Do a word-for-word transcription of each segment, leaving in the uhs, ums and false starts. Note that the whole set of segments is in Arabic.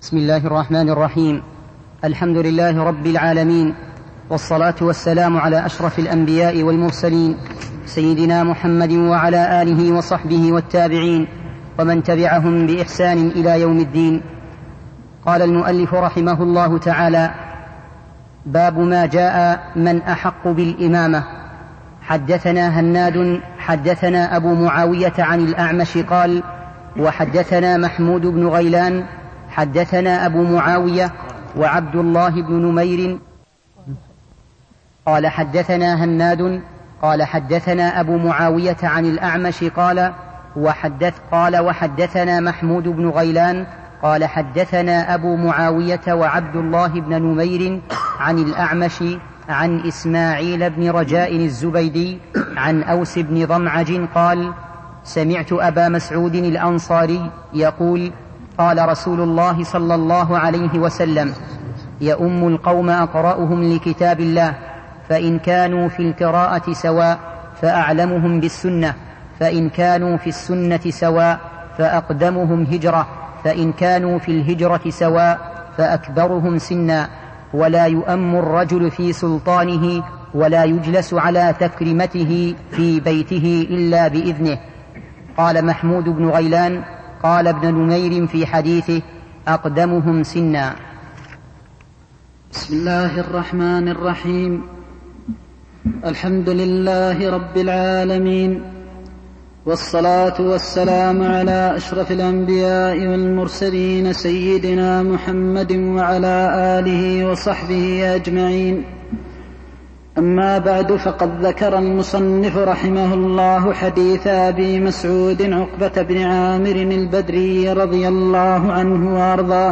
بسم الله الرحمن الرحيم. الحمد لله رب العالمين، والصلاة والسلام على أشرف الأنبياء والمرسلين سيدنا محمد وعلى آله وصحبه والتابعين ومن تبعهم بإحسان إلى يوم الدين. قال المؤلف رحمه الله تعالى: باب ما جاء من أحق بالإمامة. حدثنا هناد حدثنا أبو معاوية عن الأعمش قال: وحدثنا محمود بن غيلان حدثنا أبو معاوية وعبد الله بن نمير قال حدثنا هناد قال حدثنا أبو معاوية عن الأعمش قال وحدث قال وحدثنا محمود بن غيلان قال حدثنا أبو معاوية وعبد الله بن نمير عن الأعمش عن إسماعيل بن رجاء الزبيدي عن أوس بن ضمعج قال: سمعت أبا مسعود الأنصاري يقول: قال رسول الله صلى الله عليه وسلم: يؤم القوم أقرأهم لكتاب الله، فإن كانوا في القراءة سواء فأعلمهم بالسنة، فإن كانوا في السنة سواء فأقدمهم هجرة، فإن كانوا في الهجرة سواء فأكبرهم سنا، ولا يؤم الرجل في سلطانه ولا يجلس على تكريمته في بيته إلا بإذنه. قال محمود بن غيلان: قال ابن نمير في حديثه: أقدمهم سنا. بسم الله الرحمن الرحيم. الحمد لله رب العالمين، والصلاة والسلام على أشرف الأنبياء والمرسلين سيدنا محمد وعلى آله وصحبه أجمعين. أما بعد، فقد ذكر المصنف رحمه الله حديث أبي مسعود عقبة بن عامر البدري رضي الله عنه وأرضاه،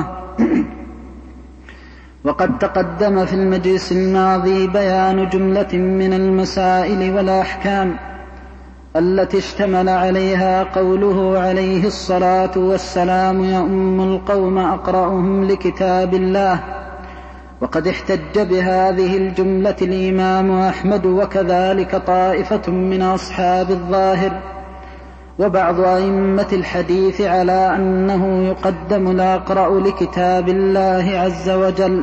وقد تقدم في المجلس الماضي بيان جملة من المسائل والأحكام التي اشتمل عليها قوله عليه الصلاة والسلام: يؤم القوم أقرأهم لكتاب الله. وقد احتج بهذه الجملة الإمام أحمد، وكذلك طائفة من أصحاب الظاهر وبعض أئمة الحديث، على أنه يقدم الأقرأ لكتاب الله عز وجل،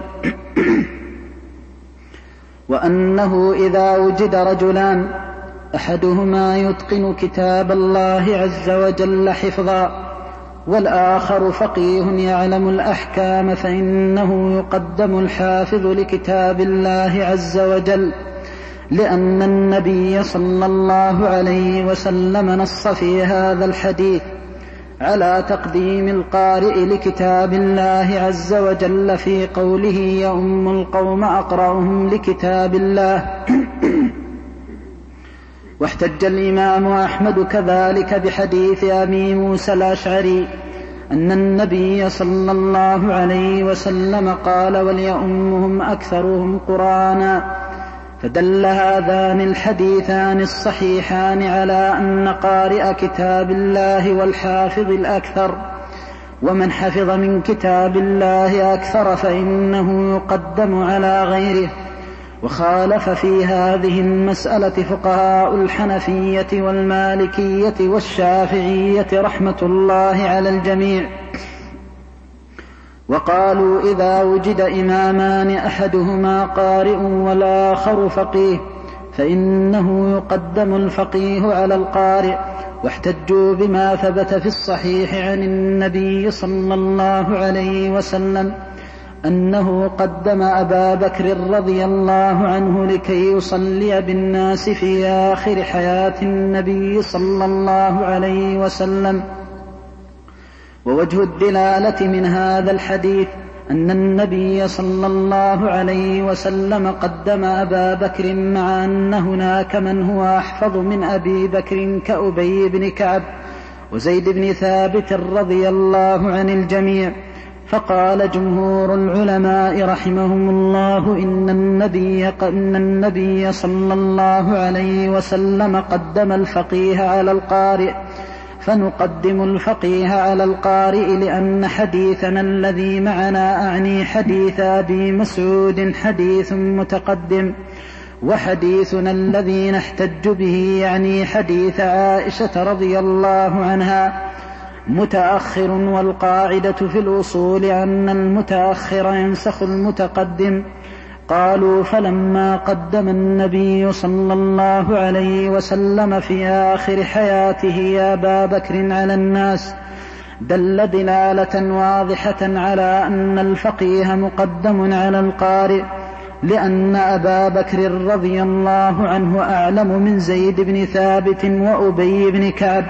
وأنه إذا وجد رجلان أحدهما يتقن كتاب الله عز وجل حفظا والآخر فقيه يعلم الأحكام، فإنه يقدم الحافظ لكتاب الله عز وجل، لأن النبي صلى الله عليه وسلم نص في هذا الحديث على تقديم القارئ لكتاب الله عز وجل في قوله: يؤم القوم أقرأهم لكتاب الله. واحتج الإمام أحمد كذلك بحديث أبي موسى الأشعري أن النبي صلى الله عليه وسلم قال: وليؤمهم أكثرهم قرآنا. فدل هذان الحديثان الصحيحان على أن قارئ كتاب الله والحافظ الأكثر، ومن حفظ من كتاب الله أكثر فإنه يقدم على غيره. وخالف في هذه المسألة فقهاء الحنفية والمالكية والشافعية رحمة الله على الجميع، وقالوا: إذا وجد إمامان أحدهما قارئ والآخر فقيه فإنه يقدم الفقيه على القارئ. واحتجوا بما ثبت في الصحيح عن النبي صلى الله عليه وسلم أنه قدم أبا بكر رضي الله عنه لكي يصلي بالناس في آخر حياة النبي صلى الله عليه وسلم. ووجه الدلالة من هذا الحديث أن النبي صلى الله عليه وسلم قدم أبا بكر، مع أن هناك من هو أحفظ من أبي بكر كأبي بن كعب وزيد بن ثابت رضي الله عن الجميع. فقال جمهور العلماء رحمهم الله: إن النبي, إن النبي صلى الله عليه وسلم قدم الفقيه على القارئ، فنقدم الفقيه على القارئ، لأن حديثنا الذي معنا أعني حديث أبي مسعود حديث متقدم، وحديثنا الذي نحتج به يعني حديث عائشة رضي الله عنها متأخر، والقاعدة في الأصول أن المتأخر ينسخ المتقدم. قالوا: فلما قدم النبي صلى الله عليه وسلم في آخر حياته أبا بكر على الناس دل دلالة واضحة على أن الفقيه مقدم على القارئ، لأن أبا بكر رضي الله عنه أعلم من زيد بن ثابت وأبي بن كعب،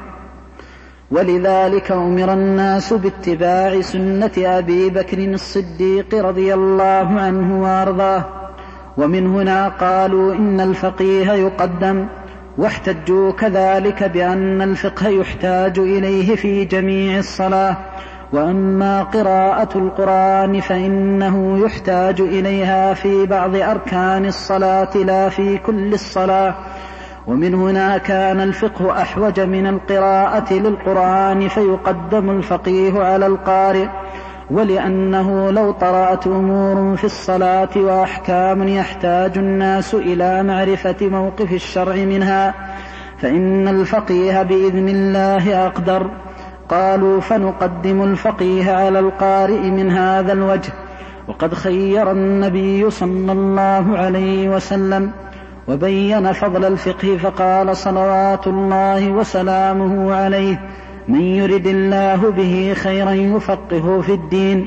ولذلك أمر الناس باتباع سنة أبي بكر الصديق رضي الله عنه وأرضاه. ومن هنا قالوا إن الفقيه يقدم، واحتجوا كذلك بأن الفقه يحتاج إليه في جميع الصلاة، وأما قراءة القرآن فإنه يحتاج إليها في بعض أركان الصلاة لا في كل الصلاة. ومن هنا كان الفقه أحوج من القراءة للقرآن، فيقدم الفقيه على القارئ، ولأنه لو طرأت أمور في الصلاة وأحكام يحتاج الناس إلى معرفة موقف الشرع منها فإن الفقيه بإذن الله أقدر. قالوا: فنقدم الفقيه على القارئ من هذا الوجه. وقد خير النبي صلى الله عليه وسلم وبين فضل الفقه، فقال صلوات الله وسلامه عليه: من يرد الله به خيرا يفقهه في الدين.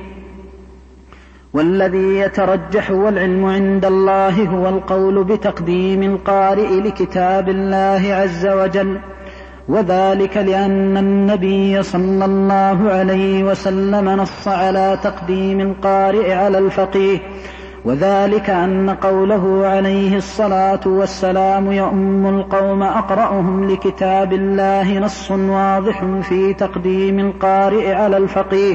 والذي يترجح والعلم عند الله هو القول بتقديم القارئ لكتاب الله عز وجل، وذلك لأن النبي صلى الله عليه وسلم نص على تقديم القارئ على الفقيه، وذلك أن قوله عليه الصلاة والسلام يؤم القوم أقرأهم لكتاب الله نص واضح في تقديم القارئ على الفقيه.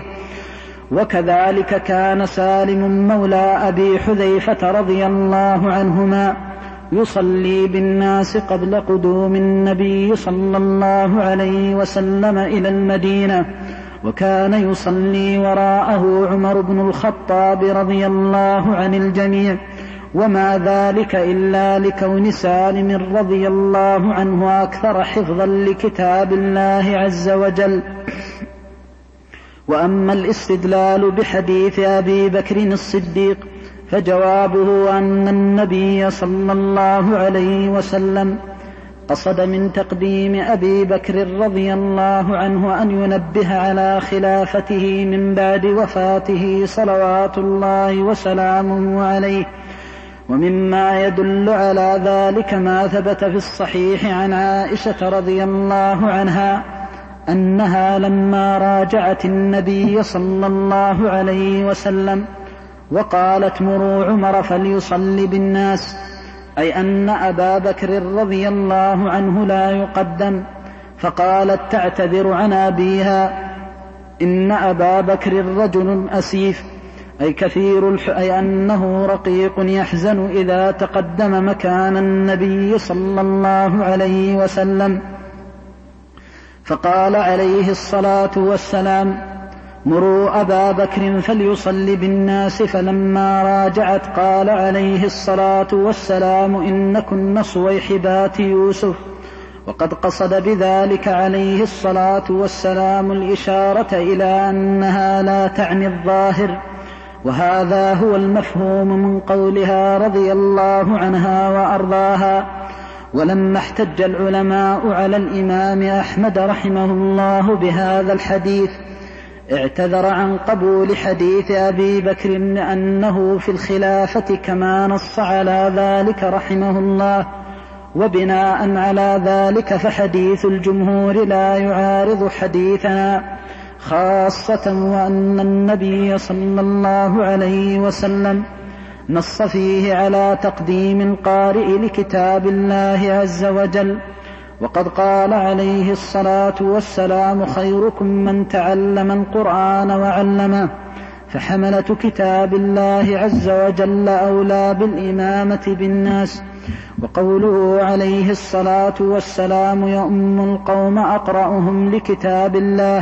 وكذلك كان سالم مولى أبي حذيفة رضي الله عنهما يصلي بالناس قبل قدوم النبي صلى الله عليه وسلم إلى المدينة، وكان يصلي وراءه عمر بن الخطاب رضي الله عن الجميع، وما ذلك إلا لكون سالم رضي الله عنه أكثر حفظا لكتاب الله عز وجل. وأما الاستدلال بحديث أبي بكر الصديق فجوابه أن النبي صلى الله عليه وسلم قصد من تقديم أبي بكر رضي الله عنه أن ينبه على خلافته من بعد وفاته صلوات الله وسلامه عليه. ومما يدل على ذلك ما ثبت في الصحيح عن عائشة رضي الله عنها أنها لما راجعت النبي صلى الله عليه وسلم وقالت: مروا عمر فليصلي بالناس، أي أن أبا بكر رضي الله عنه لا يقدم، فقالت تعتذر عن أبيها: إن أبا بكر رجل أسيف، أي كثير الح... أي أنه رقيق يحزن إذا تقدم مكان النبي صلى الله عليه وسلم. فقال عليه الصلاة والسلام: مروا أبا بكر فليصلي بالناس. فلما راجعت قال عليه الصلاة والسلام: إنكن صويحبات يوسف. وقد قصد بذلك عليه الصلاة والسلام الإشارة إلى أنها لا تعني الظاهر، وهذا هو المفهوم من قولها رضي الله عنها وأرضاها. ولما احتج العلماء على الإمام أحمد رحمه الله بهذا الحديث اعتذر عن قبول حديث أبي بكر لأنه في الخلافة كما نص على ذلك رحمه الله، وبناء على ذلك فحديث الجمهور لا يعارض حديثنا، خاصة وأن النبي صلى الله عليه وسلم نص فيه على تقديم القارئ لكتاب الله عز وجل. وقد قال عليه الصلاة والسلام: خيركم من تعلم القرآن وعلمه. فحملة كتاب الله عز وجل أولى بالإمامة بالناس. وقوله عليه الصلاة والسلام: يؤم القوم أقرأهم لكتاب الله،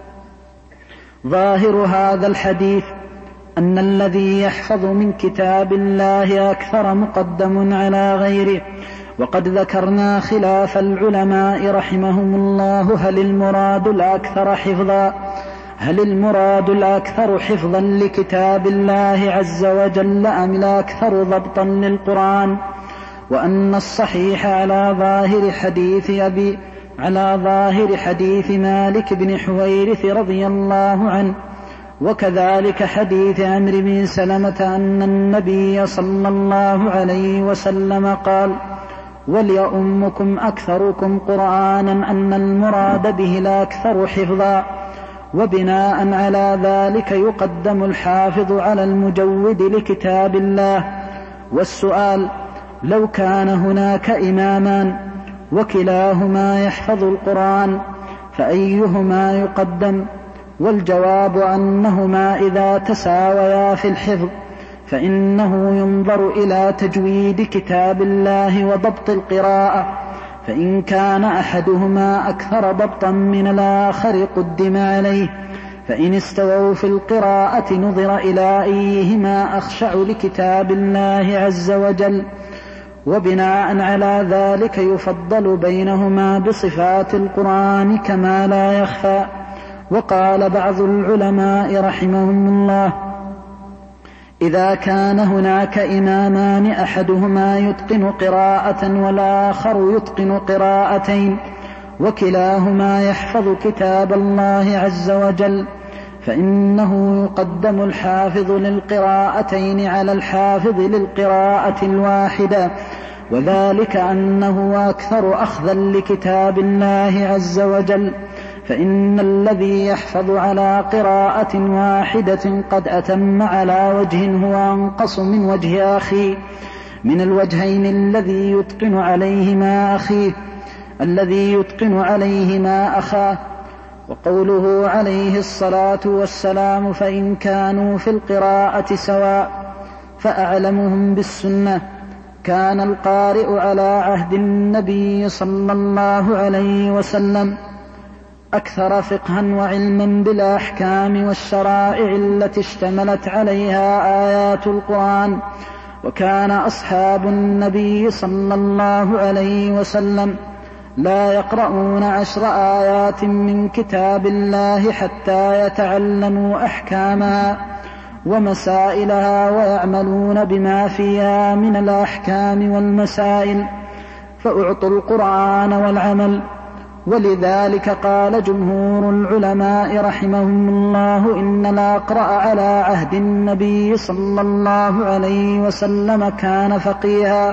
ظاهر هذا الحديث أن الذي يحفظ من كتاب الله أكثر مقدم على غيره، وقد ذكرنا خلاف العلماء رحمهم الله هل المراد الأكثر حفظا هل المراد الأكثر حفظا لكتاب الله عز وجل أم الأكثر ضبطا للقرآن، وأن الصحيح على ظاهر حديث أبي على ظاهر حديث مالك بن حويرث رضي الله عنه وكذلك حديث عمرو بن سلمة أن النبي صلى الله عليه وسلم قال: وليؤمكم أكثركم قرآنا، أن المراد به الأكثر حفظا، وبناء على ذلك يقدم الحافظ على المجود لكتاب الله. والسؤال: لو كان هناك إمامان وكلاهما يحفظ القرآن فأيهما يقدم؟ والجواب أنهما إذا تساويا في الحفظ فإنه ينظر إلى تجويد كتاب الله وضبط القراءة، فإن كان أحدهما أكثر ضبطا من الآخر قدم عليه، فإن استووا في القراءة نظر إلى أيهما أخشع لكتاب الله عز وجل، وبناء على ذلك يفضل بينهما بصفات القرآن كما لا يخفى. وقال بعض العلماء رحمهم الله: إذا كان هناك إمامان أحدهما يتقن قراءة والآخر يتقن قراءتين وكلاهما يحفظ كتاب الله عز وجل، فإنه يقدم الحافظ للقراءتين على الحافظ للقراءة الواحدة، وذلك أنه أكثر أخذا لكتاب الله عز وجل، فإن الذي يحفظ على قراءة واحدة قد أتم على وجه هو أنقص من وجه أخيه من الوجهين الذي يتقن عليهما أخيه الذي يتقن عليهما أخاه. وقوله عليه الصلاة والسلام: فإن كانوا في القراءة سواء فأعلمهم بالسنة، كان القارئ على عهد النبي صلى الله عليه وسلم أكثر فقها وعلما بالأحكام والشرائع التي اشتملت عليها آيات القرآن، وكان أصحاب النبي صلى الله عليه وسلم لا يقرؤون عشر آيات من كتاب الله حتى يتعلموا أحكامها ومسائلها ويعملون بما فيها من الأحكام والمسائل، فأعطوا القرآن والعمل. ولذلك قال جمهور العلماء رحمهم الله: إن الأقرأ على عهد النبي صلى الله عليه وسلم كان فقيها.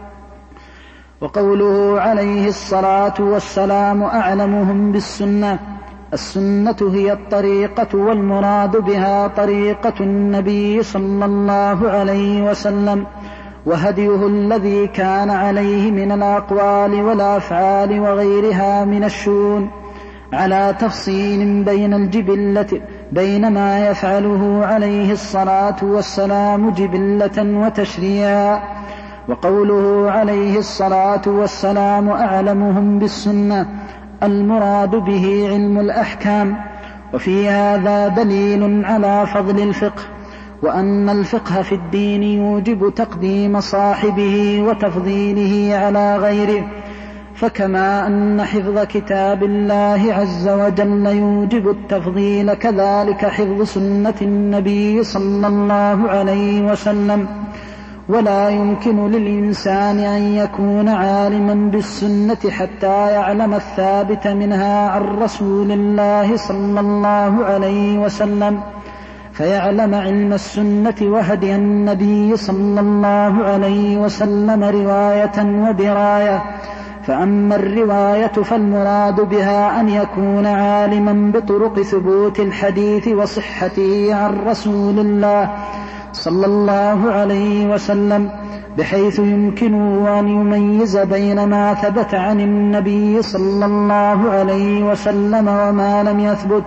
وقوله عليه الصلاة والسلام: أعلمهم بالسنة، السنة هي الطريقة، والمراد بها طريقة النبي صلى الله عليه وسلم وهديه الذي كان عليه من الأقوال والأفعال وغيرها من الشؤون، على تفصيل بين الجبلة بين ما يفعله عليه الصلاة والسلام جبلة وتشريعا. وقوله عليه الصلاة والسلام: أعلمهم بالسنة، المراد به علم الأحكام. وفي هذا دليل على فضل الفقه، وأن الفقه في الدين يوجب تقديم صاحبه وتفضيله على غيره، فكما أن حفظ كتاب الله عز وجل يوجب التفضيل، كذلك حفظ سنة النبي صلى الله عليه وسلم. ولا يمكن للإنسان أن يكون عالما بالسنة حتى يعلم الثابت منها عن رسول الله صلى الله عليه وسلم، فيعلم علم السنة وهدي النبي صلى الله عليه وسلم رواية ودراية. فأما الرواية فالمراد بها أن يكون عالما بطرق ثبوت الحديث وصحته عن رسول الله صلى الله عليه وسلم، بحيث يمكنه أن يميز بين ما ثبت عن النبي صلى الله عليه وسلم وما لم يثبت.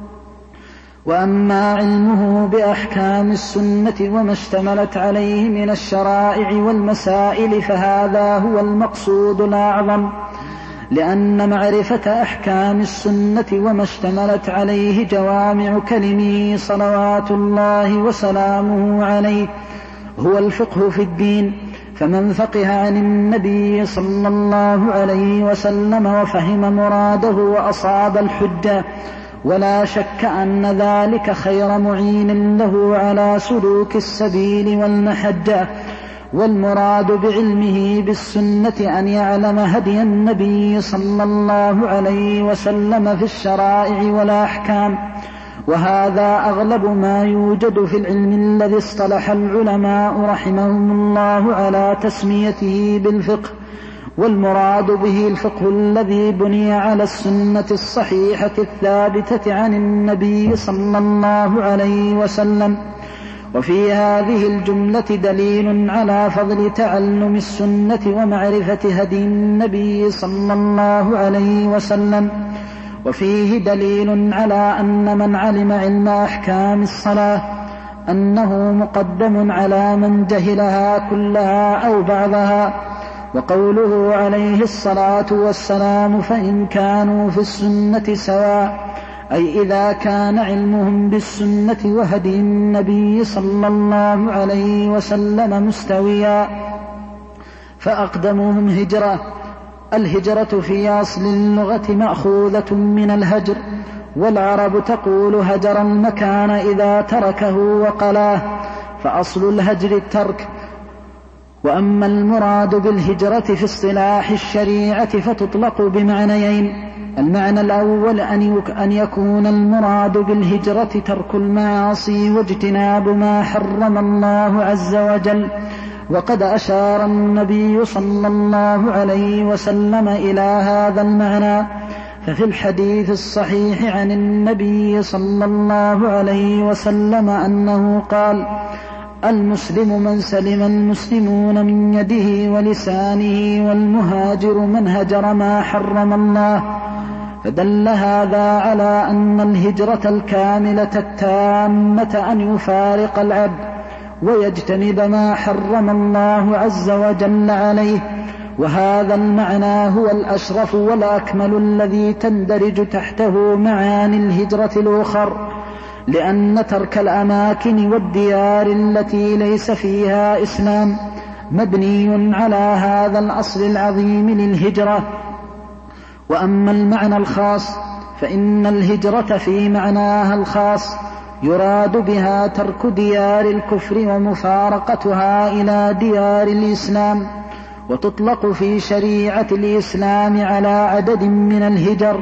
وأما علمه بأحكام السنة وما اشتملت عليه من الشرائع والمسائل فهذا هو المقصود الأعظم، لأن معرفة أحكام السنة وما اشتملت عليه جوامع كلمه صلوات الله وسلامه عليه هو الفقه في الدين، فمن فقه عن النبي صلى الله عليه وسلم وفهم مراده وأصاب الحجة، ولا شك أن ذلك خير معين له على سلوك السبيل والمحجة. والمراد بعلمه بالسنة أن يعلم هدي النبي صلى الله عليه وسلم في الشرائع والأحكام، وهذا أغلب ما يوجد في العلم الذي اصطلح العلماء رحمهم الله على تسميته بالفقه. والمراد به الفقه الذي بني على السنة الصحيحة الثابتة عن النبي صلى الله عليه وسلم. وفي هذه الجملة دليل على فضل تعلم السنة ومعرفة هدي النبي صلى الله عليه وسلم، وفيه دليل على أن من علم علم أحكام الصلاة أنه مقدم على من جهلها كلها أو بعضها. وقوله عليه الصلاة والسلام فإن كانوا في السنة سواء، أي إذا كان علمهم بالسنة وهدي النبي صلى الله عليه وسلم مستويا، فأقدمهم هجرة. الهجرة في أصل اللغة مأخوذة من الهجر، والعرب تقول هجر المكان إذا تركه وقلاه، فأصل الهجر الترك. وأما المراد بالهجرة في اصطلاح الشريعة فتطلق بمعنيين: المعنى الأول أن يكون المراد بالهجرة ترك المعاصي واجتناب ما حرم الله عز وجل، وقد أشار النبي صلى الله عليه وسلم إلى هذا المعنى. ففي الحديث الصحيح عن النبي صلى الله عليه وسلم أنه قال: المسلم من سلم المسلمون من يده ولسانه، والمهاجر من هجر ما حرم الله. فدل هذا على أن الهجرة الكاملة التامة أن يفارق العبد ويجتنب ما حرم الله عز وجل عليه، وهذا المعنى هو الأشرف والأكمل الذي تندرج تحته معاني الهجرة الأخر، لأن ترك الأماكن والديار التي ليس فيها إسلام مبني على هذا الأصل العظيم للهجرة. وأما المعنى الخاص فإن الهجرة في معناها الخاص يراد بها ترك ديار الكفر ومفارقتها إلى ديار الإسلام، وتطلق في شريعة الإسلام على عدد من الهجر،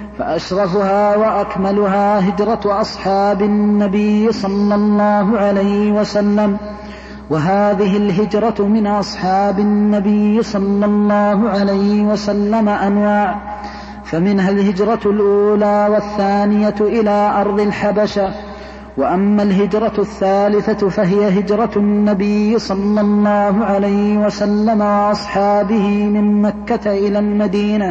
فأشرفها وأكملها هجرة أصحاب النبي صلى الله عليه وسلم. وهذه الهجرة من أصحاب النبي صلى الله عليه وسلم أنواع، فمنها الهجرة الأولى والثانية إلى أرض الحبشة. وأما الهجرة الثالثة فهي هجرة النبي صلى الله عليه وسلم وأصحابه من مكة إلى المدينة،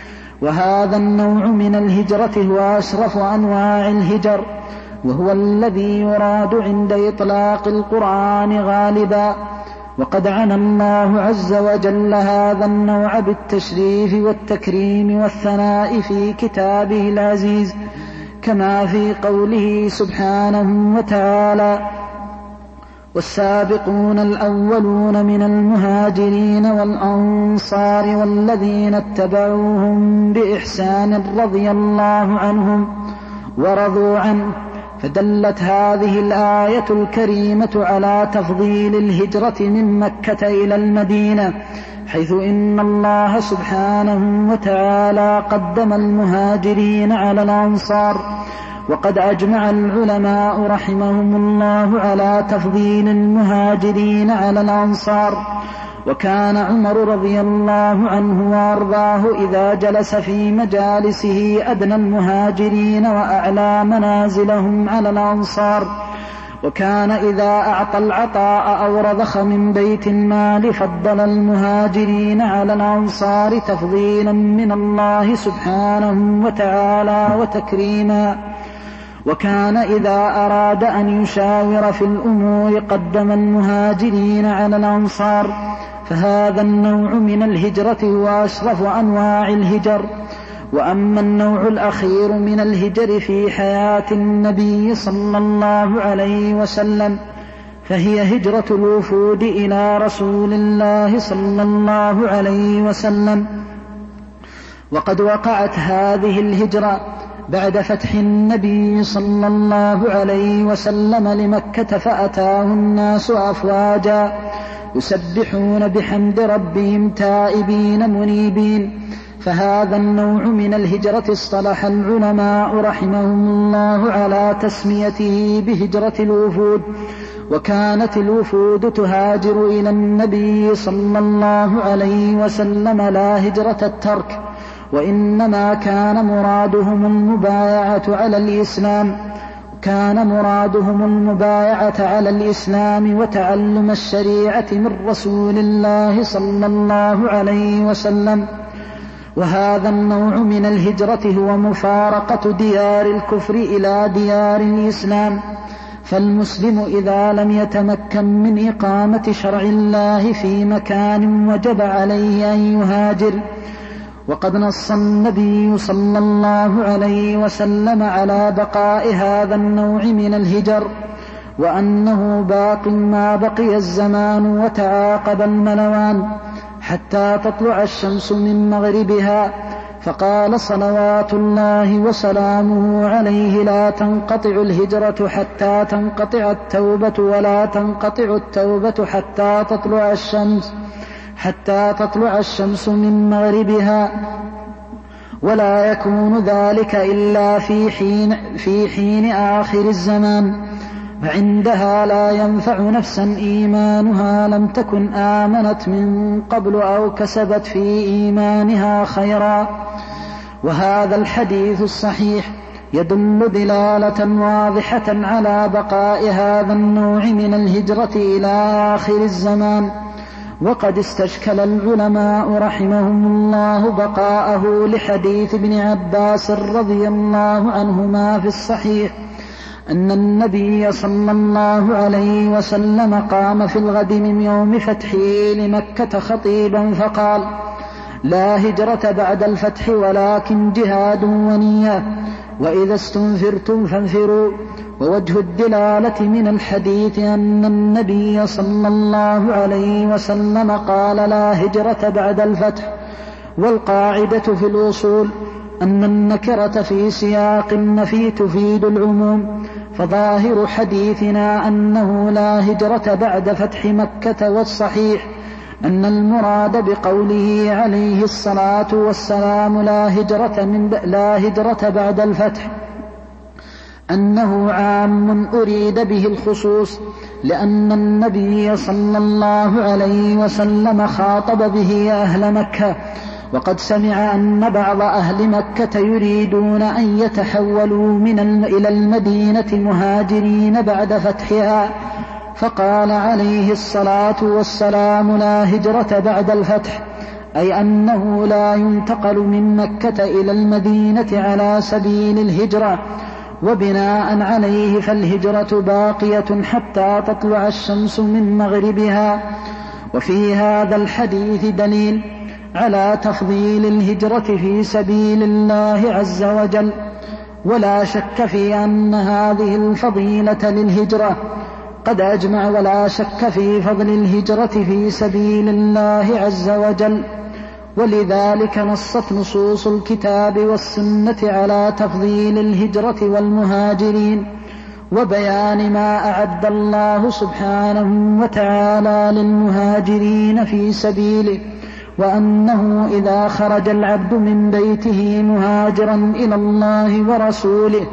وهذا النوع من الهجرة هو أشرف أنواع الهجر، وهو الذي يراد عند إطلاق القرآن غالبا. وقد عنى الله عز وجل هذا النوع بالتشريف والتكريم والثناء في كتابه العزيز، كما في قوله سبحانه وتعالى: والسابقون الأولون من المهاجرين والأنصار والذين اتبعوهم بإحسان رضي الله عنهم ورضوا عنه. فدلت هذه الآية الكريمة على تفضيل الهجرة من مكة إلى المدينة، حيث إن الله سبحانه وتعالى قدم المهاجرين على الأنصار. وقد أجمع العلماء رحمهم الله على تفضيل المهاجرين على الأنصار. وكان عمر رضي الله عنه وأرضاه إذا جلس في مجالسه أدنى المهاجرين وأعلى منازلهم على الأنصار، وكان إذا أعطى العطاء أو رضخ من بيت المال فضل المهاجرين على الأنصار تفضيلا من الله سبحانه وتعالى وتكريما. وكان إذا أراد أن يشاور في الأمور قدم المهاجرين على الأنصار. فهذا النوع من الهجرة هو أشرف أنواع الهجر. وأما النوع الأخير من الهجر في حياة النبي صلى الله عليه وسلم فهي هجرة الوفود إلى رسول الله صلى الله عليه وسلم. وقد وقعت هذه الهجرة بعد فتح النبي صلى الله عليه وسلم لمكة، فأتاه الناس أفواجا يسبحون بحمد ربهم تائبين منيبين. فهذا النوع من الهجرة اصطلح العلماء رحمهم الله على تسميته بهجرة الوفود. وكانت الوفود تهاجر إلى النبي صلى الله عليه وسلم لا هجرة الترك، وإنما كان مرادهم المبايعة على الإسلام كان مرادهم المبايعة على الإسلام وتعلم الشريعة من رسول الله صلى الله عليه وسلم. وهذا النوع من الهجرة هو مفارقة ديار الكفر إلى ديار الإسلام. فالمسلم إذا لم يتمكن من إقامة شرع الله في مكان وجب عليه أن يهاجر. وقد نص النبي صلى الله عليه وسلم على بقاء هذا النوع من الهجر، وأنه باق ما بقي الزمان وتعاقب الملوان حتى تطلع الشمس من مغربها. فقال صلوات الله وسلامه عليه: لا تنقطع الهجرة حتى تنقطع التوبة، ولا تنقطع التوبة حتى تطلع الشمس حتى تطلع الشمس من مغربها. ولا يكون ذلك إلا في حين, في حين آخر الزمان، فعندها لا ينفع نفسا إيمانها لم تكن آمنت من قبل أو كسبت في إيمانها خيرا. وهذا الحديث الصحيح يدل دلالة واضحة على بقاء هذا النوع من الهجرة إلى آخر الزمان. وقد استشكل العلماء رحمهم الله بقاءه لحديث ابن عباس رضي الله عنهما في الصحيح أن النبي صلى الله عليه وسلم قام في الغد من يوم فتحه لمكة خطيبا فقال: لا هجرة بعد الفتح ولكن جهاد ونية، وإذا استنفرتم فانفروا. ووجه الدلالة من الحديث أن النبي صلى الله عليه وسلم قال: لا هجرة بعد الفتح. والقاعدة في الأصول أن النكرة في سياق النفي تفيد العموم، فظاهر حديثنا أنه لا هجرة بعد فتح مكة. والصحيح أن المراد بقوله عليه الصلاة والسلام لا هجرة, من لا هجرة بعد الفتح أنه عام أريد به الخصوص، لأن النبي صلى الله عليه وسلم خاطب به أهل مكة، وقد سمع أن بعض أهل مكة يريدون أن يتحولوا من الم... إلى المدينة مهاجرين بعد فتحها، فقال عليه الصلاة والسلام لا هجرة بعد الفتح، أي أنه لا ينتقل من مكة إلى المدينة على سبيل الهجرة. وبناء عليه فالهجرة باقية حتى تطلع الشمس من مغربها. وفي هذا الحديث دليل على تفضيل الهجرة في سبيل الله عز وجل، ولا شك في أن هذه الفضيلة للهجرة قد أجمع ولا شك في فضل الهجرة في سبيل الله عز وجل. ولذلك نصت نصوص الكتاب والسنة على تفضيل الهجرة والمهاجرين، وبيان ما أعد الله سبحانه وتعالى للمهاجرين في سبيله، وأنه إذا خرج العبد من بيته مهاجرا إلى الله ورسوله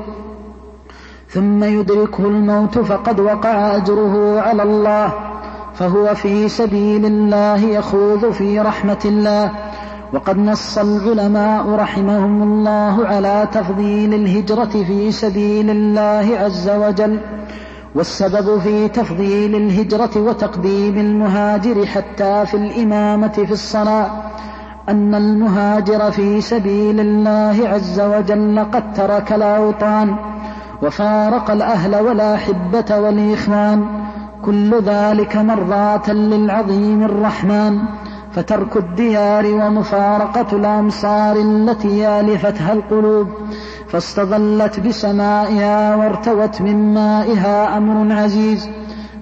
ثم يدركه الموت فقد وقع أجره على الله، فهو في سبيل الله يخوض في رحمة الله. وقد نص العلماء رحمهم الله على تفضيل الهجرة في سبيل الله عز وجل. والسبب في تفضيل الهجرة وتقديم المهاجر حتى في الإمامة في الصلاة أن المهاجر في سبيل الله عز وجل قد ترك الأوطان وفارق الأهل والأحبة والإخوان، كل ذلك مرضاة للعظيم الرحمن. فترك الديار ومفارقة الأمصار التي آلفتها القلوب فاستظلت بسمائها وارتوت من مائها أمر عزيز،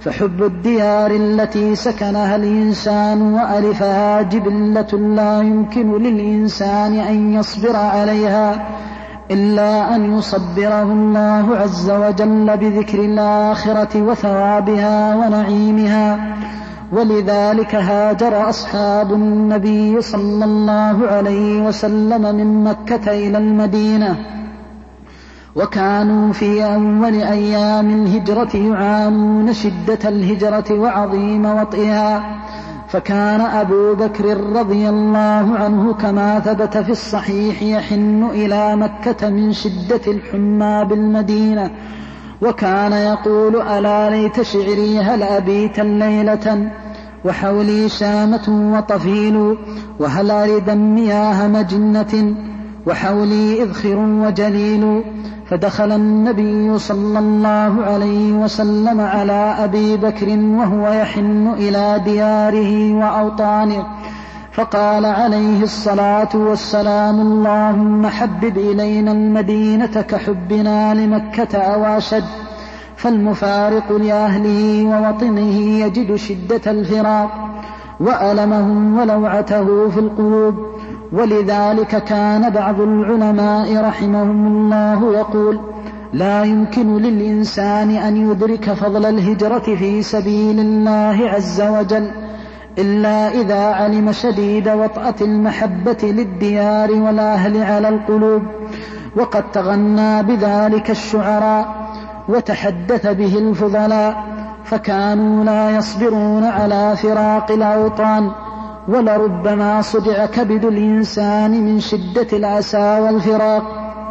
فحب الديار التي سكنها الإنسان وألفها جبلة لا يمكن للإنسان أن يصبر عليها إلا أن يصبره الله عز وجل بذكر الآخرة وثوابها ونعيمها. ولذلك هاجر أصحاب النبي صلى الله عليه وسلم من مكة إلى المدينة، وكانوا في أول أيام الهجرة يعانون شدة الهجرة وعظيم وطئها، فكان أبو بكر رضي الله عنه كما ثبت في الصحيح يحن إلى مكة من شدة الحمى بالمدينة، وكان يقول ألا ليت شعري هل أبيت ليلة وحولي شامة وطفيل وهل أردا مياه مجنة وحولي إذخر وجليل. فدخل النبي صلى الله عليه وسلم على أبي بكر وهو يحن إلى دياره وأوطانه، فقال عليه الصلاة والسلام اللهم حبب إلينا المدينة كحبنا لمكة أو أشد، فالمفارق لأهله ووطنه يجد شدة الفراق وألمه ولوعته في القلوب. ولذلك كان بعض العلماء رحمهم الله يقول لا يمكن للإنسان أن يدرك فضل الهجرة في سبيل الله عز وجل إلا إذا علم شديد وطأة المحبة للديار والأهل على القلوب. وقد تغنى بذلك الشعراء وتحدث به الفضلاء، فكانوا لا يصبرون على فراق الأوطان، ولربما صدع كبد الإنسان من شدة الأسى والفراق.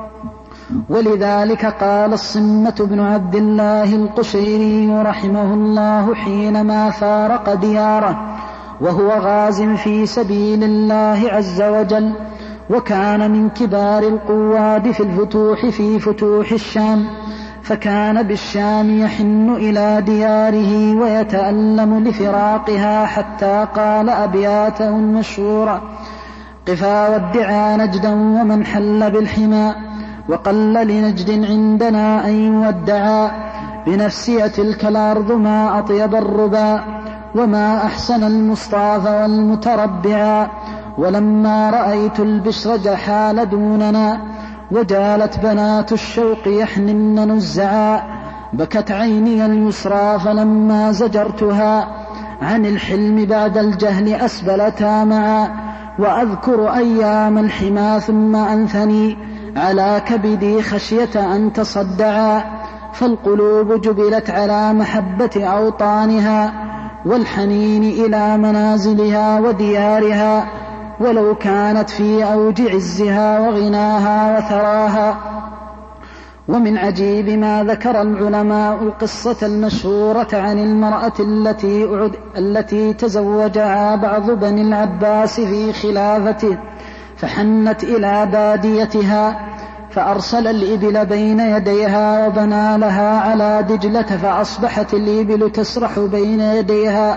ولذلك قال الصمة بن عبد الله القشيري رحمه الله حينما فارق دياره وهو غاز في سبيل الله عز وجل، وكان من كبار القواد في الفتوح في فتوح الشام، فكان بالشام يحن إلى دياره ويتألم لفراقها، حتى قال أبياته المشهورة قفا وادعى نجدا ومن حل بالحمى، وقل لنجد عندنا أن يودعا، بنفسي تلك الأرض ما أطيب الربا وما أحسن المصطفى والمتربعا. ولما رأيت البشر جحال دوننا وجالت بنات الشوق يحنن نزعا، بكت عيني اليسرى فلما زجرتها عن الحلم بعد الجهل أسبلتا معا. وأذكر أيام الحما ثم أنثني على كبدي خشية أن تصدعا، فالقلوب جبلت على محبة أوطانها والحنين إلى منازلها وديارها، ولو كانت في أوج عزها وغناها وثراها. ومن عجيب ما ذكر العلماء القصة المشهورة عن المرأة التي, التي تزوجها بعض بني العباس في خلافته، فحنت إلى باديتها فأرسل الإبل بين يديها وبنى لها على دجلة، فأصبحت الإبل تسرح بين يديها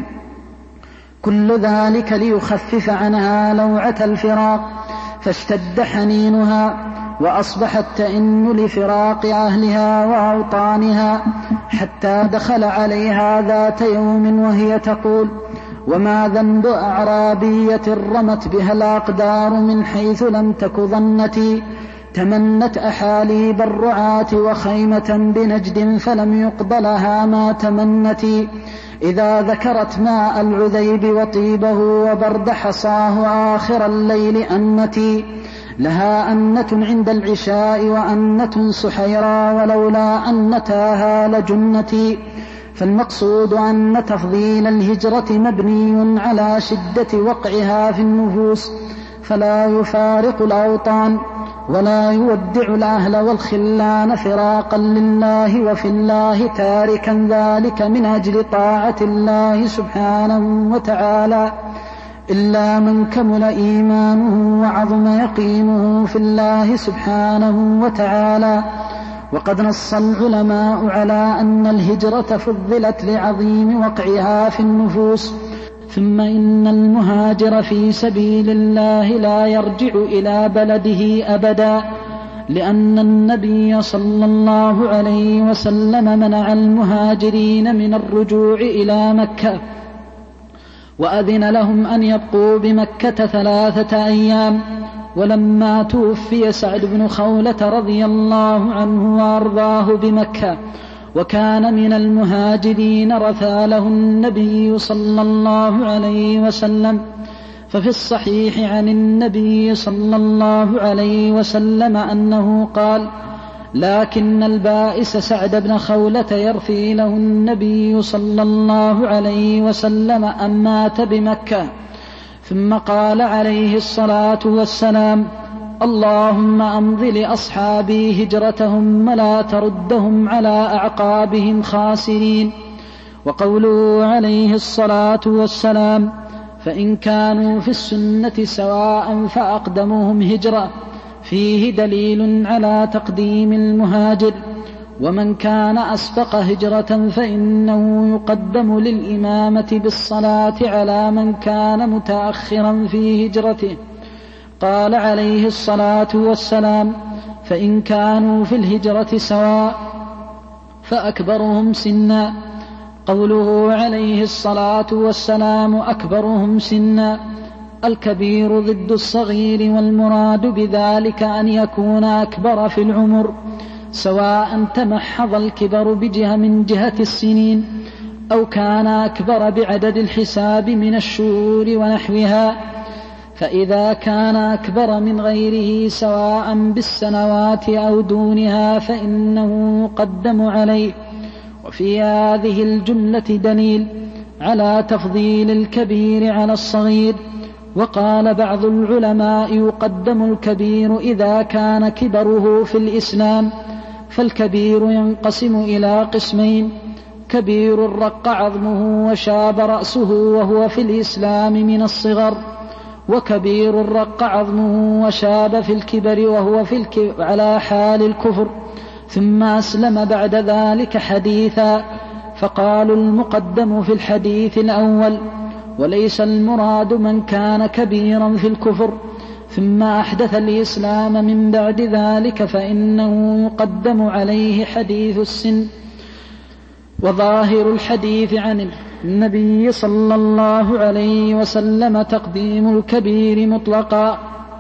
كل ذلك ليخفف عنها لوعة الفراق، فاشتد حنينها وأصبحت تئن لفراق أهلها وأوطانها، حتى دخل عليها ذات يوم وهي تقول وما ذنب أعرابية رمت بها الأقدار من حيث لم تك ظنتي، تمنت أحاليب الرعاة وخيمة بنجد فلم يقبلها ما تمنتي، إذا ذكرت ماء العذيب وطيبه وبرد حصاه آخر الليل أنتي، لها أنة عند العشاء وأنة سحيرا ولولا أنتاها لجنتي. فالمقصود أن تفضيل الهجرة مبني على شدة وقعها في النفوس، فلا يفارق الأوطان ولا يودع الأهل والخلان فراقا لله وفي الله، تاركا ذلك من أجل طاعة الله سبحانه وتعالى، إلا من كمل إيمانه وعظم يقينه في الله سبحانه وتعالى. وقد نص العلماء على أن الهجرة فضلت لعظيم وقعها في النفوس. ثم إن المهاجر في سبيل الله لا يرجع إلى بلده أبدا لأن النبي صلى الله عليه وسلم منع المهاجرين من الرجوع إلى مكة، وأذن لهم أن يبقوا بمكة ثلاثة أيام. ولما توفي سعد بن خولة رضي الله عنه وأرضاه بمكة وكان من المهاجرين رثى له النبي صلى الله عليه وسلم، ففي الصحيح عن النبي صلى الله عليه وسلم أنه قال: لكن البائس سعد بن خولة يرثي له النبي صلى الله عليه وسلم أن مات بمكة. ثم قال عليه الصلاة والسلام: اللهم أمض لأصحابي هجرتهم ولا تردهم على أعقابهم خاسرين. وقوله عليه الصلاة والسلام: فإن كانوا في السنة سواء فأقدمهم هجرة، فيه دليل على تقديم المهاجر، ومن كان أسبق هجرة فإنه يقدم للإمامة بالصلاة على من كان متأخرا في هجرته. قال عليه الصلاة والسلام: فإن كانوا في الهجرة سواء فأكبرهم سنا. قوله عليه الصلاة والسلام أكبرهم سنا، الكبير ضد الصغير، والمراد بذلك أن يكون أكبر في العمر، سواء تمحض الكبر بجهة من جهة السنين أو كان أكبر بعدد الحساب من الشهور ونحوها. فإذا كان أكبر من غيره سواء بالسنوات أو دونها فإنه يقدم عليه. وفي هذه الجملة دليل على تفضيل الكبير على الصغير. وقال بعض العلماء: يقدم الكبير إذا كان كبره في الإسلام، فالكبير ينقسم إلى قسمين: كبير رق عظمه وشاب رأسه وهو في الإسلام من الصغر، وكبير رق عظمه وشاب في الكبر وهو في الكبر على حال الكفر ثم أسلم بعد ذلك حديثا. فقالوا المقدم في الحديث الأول، وليس المراد من كان كبيرا في الكفر ثم أحدث الإسلام من بعد ذلك، فإنه يقدم عليه حديث السن. وظاهر الحديث عن النبي صلى الله عليه وسلم تقديم الكبير مطلقا،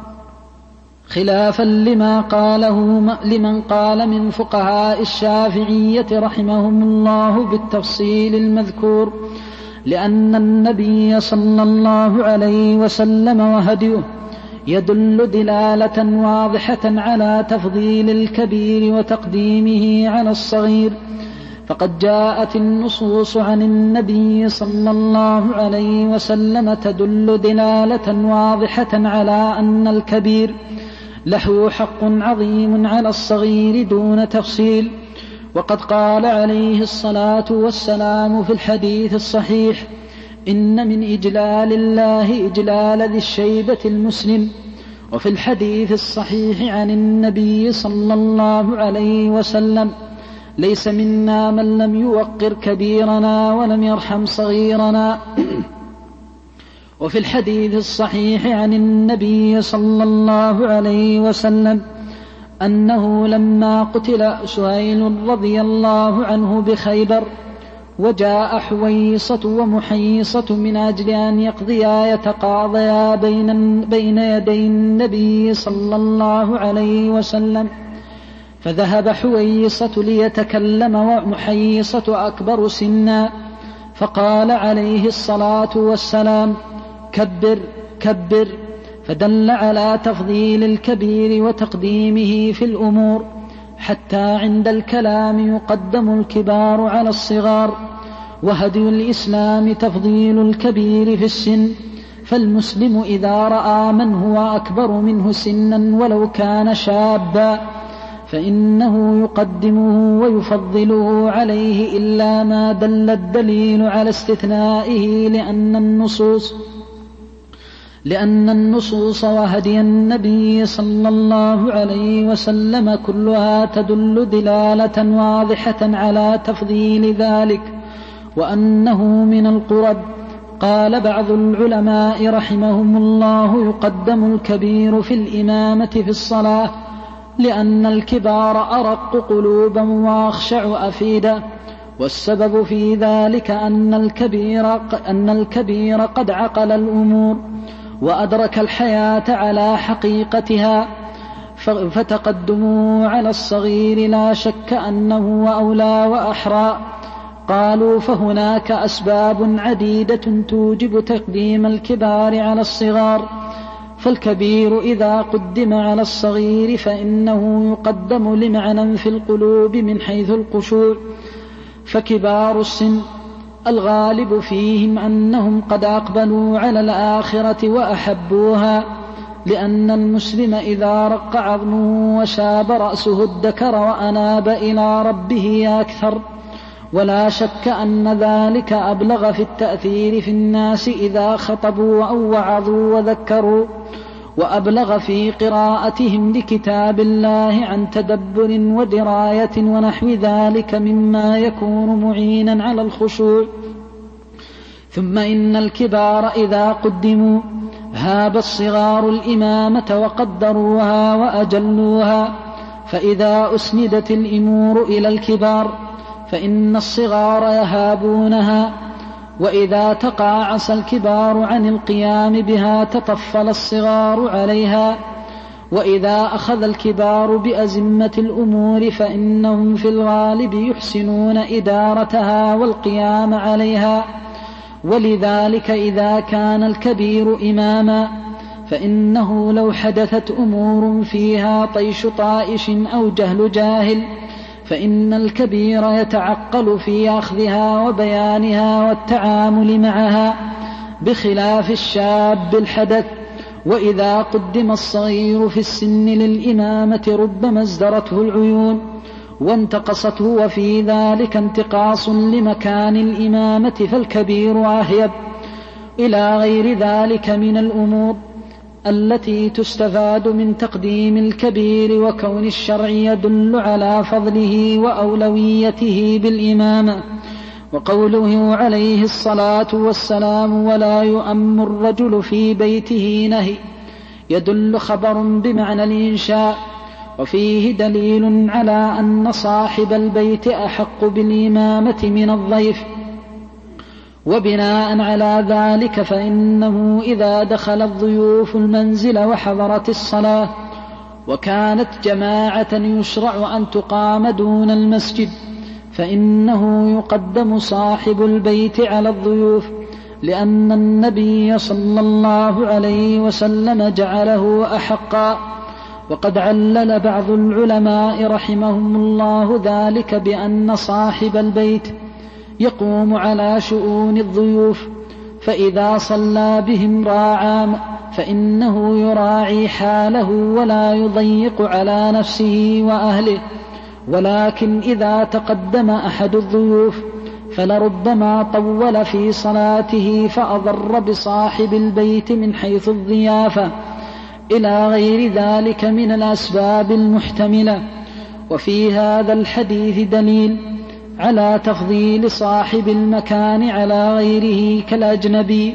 خلافا لما قاله لمن قال من فقهاء الشافعية رحمهم الله بالتفصيل المذكور، لأن النبي صلى الله عليه وسلم وهديه يدل دلالة واضحة على تفضيل الكبير وتقديمه على الصغير. فقد جاءت النصوص عن النبي صلى الله عليه وسلم تدل دلالة واضحة على أن الكبير له حق عظيم على الصغير دون تفصيل. وقد قال عليه الصلاة والسلام في الحديث الصحيح: إن من إجلال الله إجلال ذي الشيبة المسلم. وفي الحديث الصحيح عن النبي صلى الله عليه وسلم: ليس منا من لم يوقر كبيرنا ولم يرحم صغيرنا. وفي الحديث الصحيح عن النبي صلى الله عليه وسلم أنه لما قتل سهيل رضي الله عنه بخيبر وجاء حويصة ومحيصة من أجل أن يقضيا يتقاضيا بين, بين يدي النبي صلى الله عليه وسلم، فذهب حويصة ليتكلم ومحيصة أكبر سنا، فقال عليه الصلاة والسلام: كبر كبر، فدل على تفضيل الكبير وتقديمه في الأمور، حتى عند الكلام يقدم الكبار على الصغار. وهدي الإسلام تفضيل الكبير في السن، فالمسلم إذا رأى من هو أكبر منه سنا ولو كان شابا فإنه يقدمه ويفضله عليه، إلا ما دل الدليل على استثنائه، لأن النصوص لأن النصوص وهدي النبي صلى الله عليه وسلم كلها تدل دلالة واضحة على تفضيل ذلك وأنه من القرب. قال بعض العلماء رحمهم الله: يقدم الكبير في الإمامة في الصلاة لأن الكبار أرق قلوبا وأخشع أفيدا. والسبب في ذلك أن الكبير, أن الكبير قد عقل الأمور وأدرك الحياة على حقيقتها، فتقدموا على الصغير لا شك أنه أولى وأحرى. قالوا فهناك أسباب عديدة توجب تقديم الكبار على الصغار، فالكبير إذا قدم على الصغير فإنه يقدم لمعنى في القلوب من حيث الخشوع. فكبار السن الغالب فيهم أنهم قد أقبلوا على الآخرة وأحبوها، لأن المسلم إذا رق عظمه وشاب رأسه ادكر وأناب إلى ربه أكثر. ولا شك أن ذلك أبلغ في التأثير في الناس إذا خطبوا أو وعظوا وذكروا، وأبلغ في قراءتهم لكتاب الله عن تدبر ودراية ونحو ذلك مما يكون معينا على الخشوع. ثم إن الكبار إذا قدموا هاب الصغار الإمامة وقدروها وأجلوها، فإذا أسندت الأمور إلى الكبار فإن الصغار يهابونها، وإذا تقاعس الكبار عن القيام بها تطفل الصغار عليها. وإذا أخذ الكبار بأزمة الأمور فإنهم في الغالب يحسنون إدارتها والقيام عليها. ولذلك إذا كان الكبير إماما فإنه لو حدثت أمور فيها طيش طائش أو جهل جاهل فإن الكبير يتعقل في أخذها وبيانها والتعامل معها، بخلاف الشاب الحدث. وإذا قدم الصغير في السن للإمامة ربما ازدرته العيون وانتقصته، وفي ذلك انتقاص لمكان الإمامة، فالكبير أهيب. إلى غير ذلك من الأمور التي تستفاد من تقديم الكبير، وكون الشرع يدل على فضله وأولويته بالإمامة. وقوله عليه الصلاة والسلام ولا يؤم الرجل في بيته نهي يدل خبر بمعنى الإنشاء، وفيه دليل على أن صاحب البيت أحق بالإمامة من الضيف. وبناء على ذلك فإنه إذا دخل الضيوف المنزل وحضرت الصلاة وكانت جماعة يشرع أن تقام دون المسجد فإنه يقدم صاحب البيت على الضيوف، لأن النبي صلى الله عليه وسلم جعله أحقا. وقد علل بعض العلماء رحمهم الله ذلك بأن صاحب البيت يقوم على شؤون الضيوف، فإذا صلى بهم راعى فإنه يراعي حاله ولا يضيق على نفسه وأهله. ولكن إذا تقدم أحد الضيوف فلربما طول في صلاته فأضر بصاحب البيت من حيث الضيافة، إلى غير ذلك من الأسباب المحتملة. وفي هذا الحديث دليل على تفضيل صاحب المكان على غيره كالأجنبي،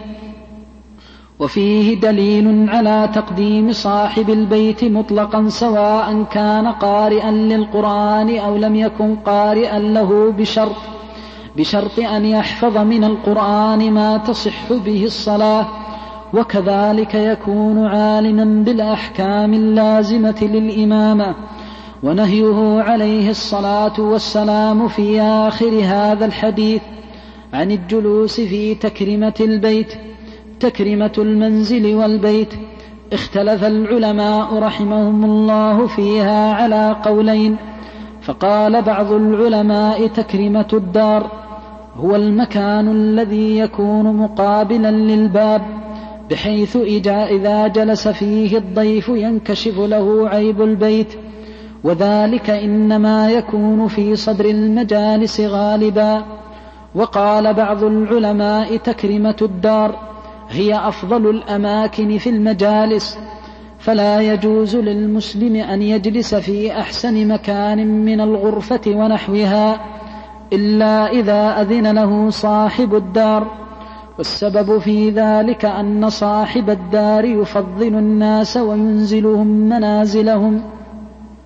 وفيه دليل على تقديم صاحب البيت مطلقا سواء كان قارئا للقرآن أو لم يكن قارئا له بشرط بشرط أن يحفظ من القرآن ما تصح به الصلاة، وكذلك يكون عالما بالأحكام اللازمة للإمامة. ونهيه عليه الصلاة والسلام في آخر هذا الحديث عن الجلوس في تكرمة البيت تكرمة المنزل والبيت اختلف العلماء رحمهم الله فيها على قولين. فقال بعض العلماء تكرمة الدار هو المكان الذي يكون مقابلا للباب بحيث إذا جلس فيه الضيف ينكشف له عيب البيت، وذلك إنما يكون في صدر المجالس غالبا. وقال بعض العلماء تكرمة الدار هي أفضل الأماكن في المجالس، فلا يجوز للمسلم أن يجلس في أحسن مكان من الغرفة ونحوها إلا إذا أذن له صاحب الدار. والسبب في ذلك أن صاحب الدار يفضل الناس وينزلهم منازلهم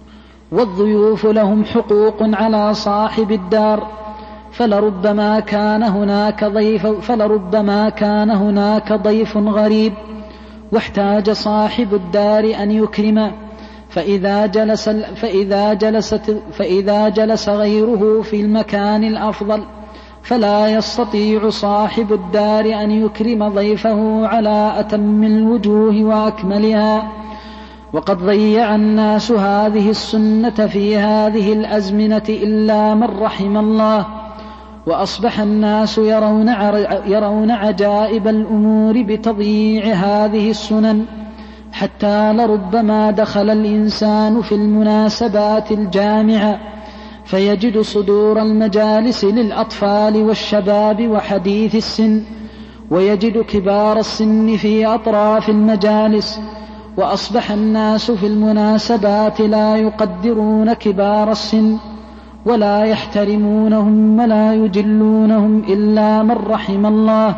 والضيوف لهم حقوق على صاحب الدار، فلربما كان هناك ضيف فلربما كان هناك ضيف غريب واحتاج صاحب الدار أن يكرمه، فإذا جلس فإذا جلست فإذا جلس غيره في المكان الأفضل فلا يستطيع صاحب الدار أن يكرم ضيفه على أتم الوجوه وأكملها. وقد ضيع الناس هذه السنة في هذه الأزمنة إلا من رحم الله، وأصبح الناس يرون, يرون عجائب الأمور بتضييع هذه السنن، حتى لربما دخل الإنسان في المناسبات الجامعة فيجد صدور المجالس للأطفال والشباب وحديث السن، ويجد كبار السن في أطراف المجالس، وأصبح الناس في المناسبات لا يقدرون كبار السن ولا يحترمونهم ولا يجلونهم إلا من رحم الله.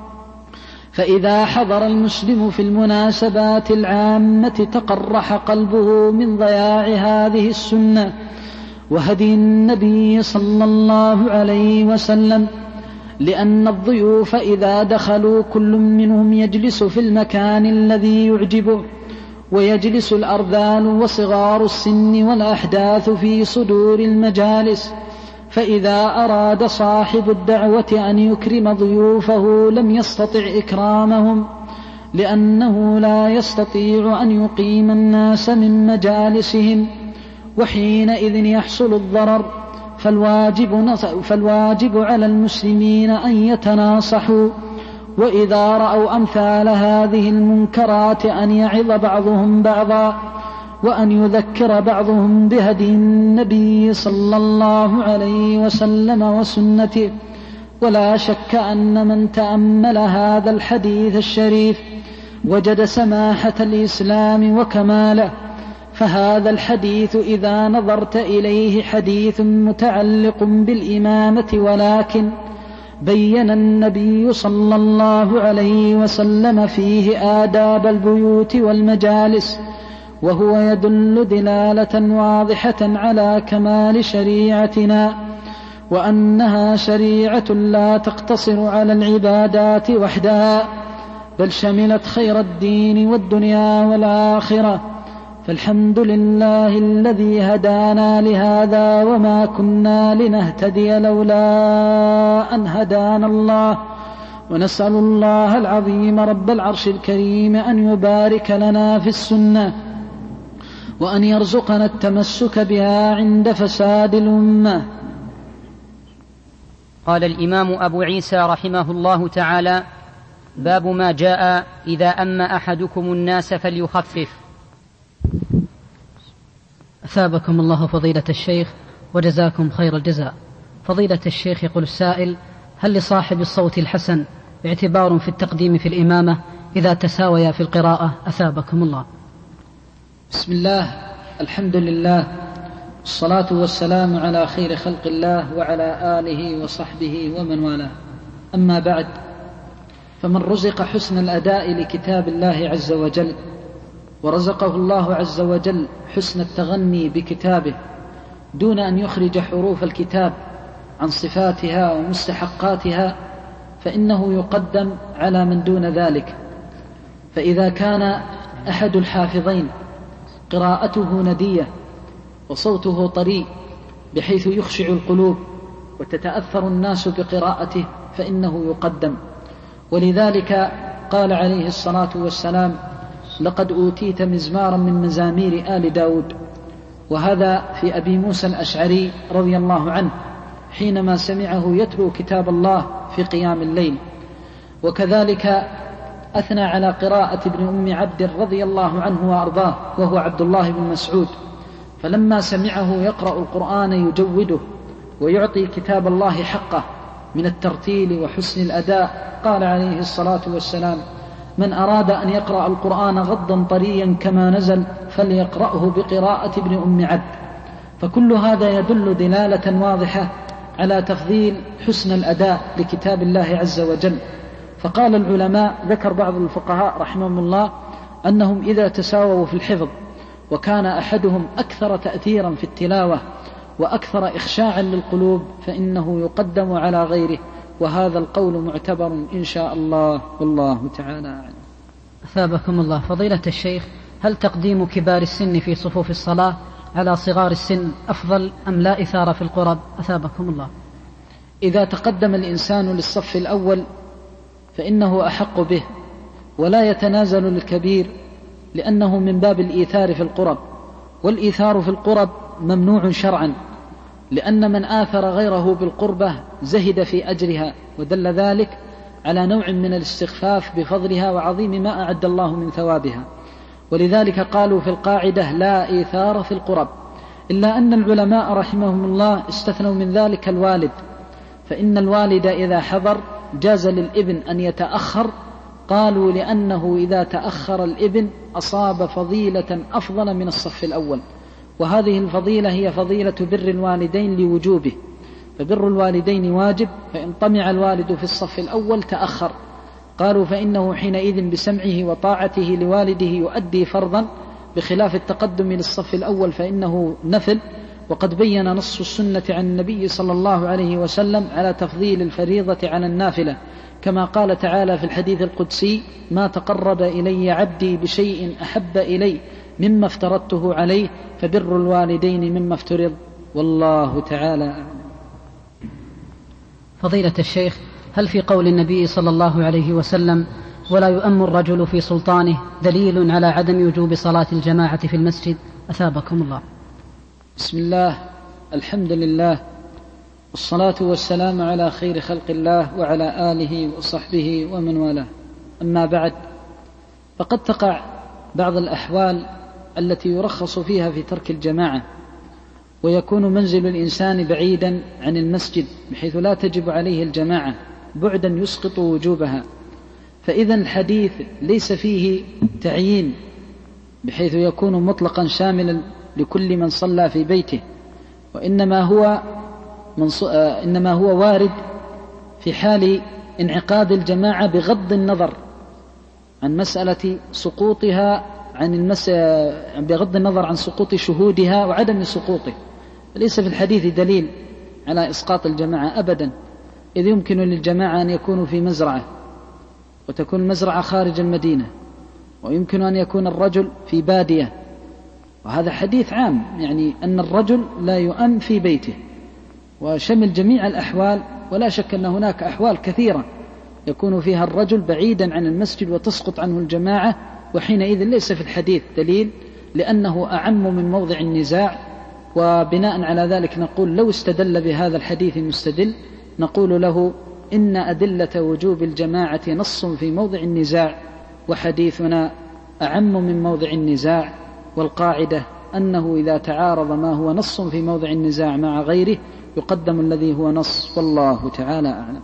فإذا حضر المسلم في المناسبات العامة تقرح قلبه من ضياع هذه السنة وهدي النبي صلى الله عليه وسلم، لأن الضيوف إذا دخلوا كل منهم يجلس في المكان الذي يعجبه، ويجلس الأرذال وصغار السن والأحداث في صدور المجالس، فإذا أراد صاحب الدعوة أن يكرم ضيوفه لم يستطع إكرامهم، لأنه لا يستطيع أن يقيم الناس من مجالسهم، وحينئذ يحصل الضرر. فالواجب, فالواجب على المسلمين أن يتناصحوا، وإذا رأوا أمثال هذه المنكرات أن يعظ بعضهم بعضا، وأن يذكر بعضهم بهدي النبي صلى الله عليه وسلم وسنته. ولا شك أن من تأمل هذا الحديث الشريف وجد سماحة الإسلام وكماله، فهذا الحديث إذا نظرت إليه حديث متعلق بالإمامة، ولكن بين النبي صلى الله عليه وسلم فيه آداب البيوت والمجالس، وهو يدل دلالة واضحة على كمال شريعتنا، وأنها شريعة لا تقتصر على العبادات وحدها، بل شملت خير الدين والدنيا والآخرة. فالحمد لله الذي هدانا لهذا، وما كنا لنهتدي لولا أن هدانا الله، ونسأل الله العظيم رب العرش الكريم أن يبارك لنا في السنة، وأن يرزقنا التمسك بها عند فساد الأمة. قال الإمام أبو عيسى رحمه الله تعالى: باب ما جاء إذا أم أحدكم الناس فليخفف. أثابكم الله فضيلة الشيخ وجزاكم خير الجزاء. فضيلة الشيخ، يقول السائل: هل لصاحب الصوت الحسن اعتبار في التقديم في الإمامة إذا تساويا في القراءة؟ أثابكم الله. بسم الله، الحمد لله، الصلاة والسلام على خير خلق الله وعلى آله وصحبه ومن والاه. أما بعد، فمن رزق حسن الأداء لكتاب الله عز وجل، ورزقه الله عز وجل حسن التغني بكتابه دون أن يخرج حروف الكتاب عن صفاتها ومستحقاتها، فإنه يقدم على من دون ذلك. فإذا كان أحد الحافظين قراءته ندية وصوته طري بحيث يخشع القلوب وتتأثر الناس بقراءته، فإنه يقدم. ولذلك قال عليه الصلاة والسلام: لقد أوتيت مزمارا من مزامير آل داود. وهذا في أبي موسى الأشعري رضي الله عنه حينما سمعه يتلو كتاب الله في قيام الليل. وكذلك أثنى على قراءة ابن أم عبد رضي الله عنه وأرضاه، وهو عبد الله بن مسعود، فلما سمعه يقرأ القرآن يجوده ويعطي كتاب الله حقه من الترتيل وحسن الأداء، قال عليه الصلاة والسلام: من أراد أن يقرأ القرآن غضا طريا كما نزل فليقرأه بقراءة ابن أم عبد. فكل هذا يدل دلالة واضحة على تفضيل حسن الأداء لكتاب الله عز وجل. فقال العلماء، ذكر بعض الفقهاء رحمهم الله أنهم إذا تساووا في الحفظ وكان أحدهم أكثر تأثيرا في التلاوة وأكثر إخشاعا للقلوب فإنه يقدم على غيره، وهذا القول معتبر إن شاء الله، والله تعالى أعلم. أثابكم الله. فضيلة الشيخ، هل تقديم كبار السن في صفوف الصلاة على صغار السن أفضل أم لا إثارة في القرب؟ أثابكم الله. إذا تقدم الإنسان للصف الأول فإنه أحق به، ولا يتنازل للكبير لأنه من باب الإيثار في القرب، والإيثار في القرب ممنوع شرعا، لأن من آثر غيره بالقربة زهد في أجرها، ودل ذلك على نوع من الاستخفاف بفضلها وعظيم ما أعد الله من ثوابها. ولذلك قالوا في القاعدة لا إيثار في القرب، إلا أن العلماء رحمهم الله استثنوا من ذلك الوالد، فإن الوالد إذا حضر جاز للابن أن يتأخر، قالوا لأنه إذا تأخر الابن أصاب فضيلة أفضل من الصف الأول، وهذه الفضيلة هي فضيلة بر الوالدين لوجوبه، فبر الوالدين واجب، فإن طمع الوالد في الصف الأول تأخر، قالوا فإنه حينئذ بسمعه وطاعته لوالده يؤدي فرضا، بخلاف التقدم للصف الأول فإنه نفل. وقد بين نص السنة عن النبي صلى الله عليه وسلم على تفضيل الفريضة على النافلة، كما قال تعالى في الحديث القدسي: ما تقرب إلي عبدي بشيء أحب إلي مما افترضته عليه، فبر الوالدين مما افترض، والله تعالى أعلم. فضيلة الشيخ، هل في قول النبي صلى الله عليه وسلم ولا يؤم الرجل في سلطانه دليل على عدم وجوب صلاة الجماعة في المسجد؟ أثابكم الله. بسم الله، الحمد لله، والصلاة والسلام على خير خلق الله وعلى آله وصحبه ومن والاه، أما بعد، فقد تقع بعض الأحوال التي يرخص فيها في ترك الجماعة، ويكون منزل الإنسان بعيدا عن المسجد بحيث لا تجب عليه الجماعة بعدا يسقط وجوبها، فإذا الحديث ليس فيه تعيين بحيث يكون مطلقا شاملا لكل من صلى في بيته، وإنما هو من ص... إنما هو وارد في حال انعقاد الجماعة بغض النظر عن مسألة سقوطها عن المس... بغض النظر عن سقوط شهودها وعدم سقوطه، ليس في الحديث دليل على إسقاط الجماعة أبدا، إذ يمكن للجماعة أن يكونوا في مزرعة وتكون المزرعة خارج المدينة، ويمكن أن يكون الرجل في بادية، وهذا حديث عام، يعني أن الرجل لا يؤم في بيته، وشمل جميع الأحوال، ولا شك أن هناك أحوال كثيرة يكون فيها الرجل بعيدا عن المسجد وتسقط عنه الجماعة، وحينئذ ليس في الحديث دليل لأنه أعم من موضع النزاع. وبناء على ذلك نقول لو استدل بهذا الحديث المستدل نقول له إن أدلة وجوب الجماعة نص في موضع النزاع، وحديثنا أعم من موضع النزاع، والقاعدة أنه إذا تعارض ما هو نص في موضع النزاع مع غيره يقدم الذي هو نص، والله تعالى أعلم.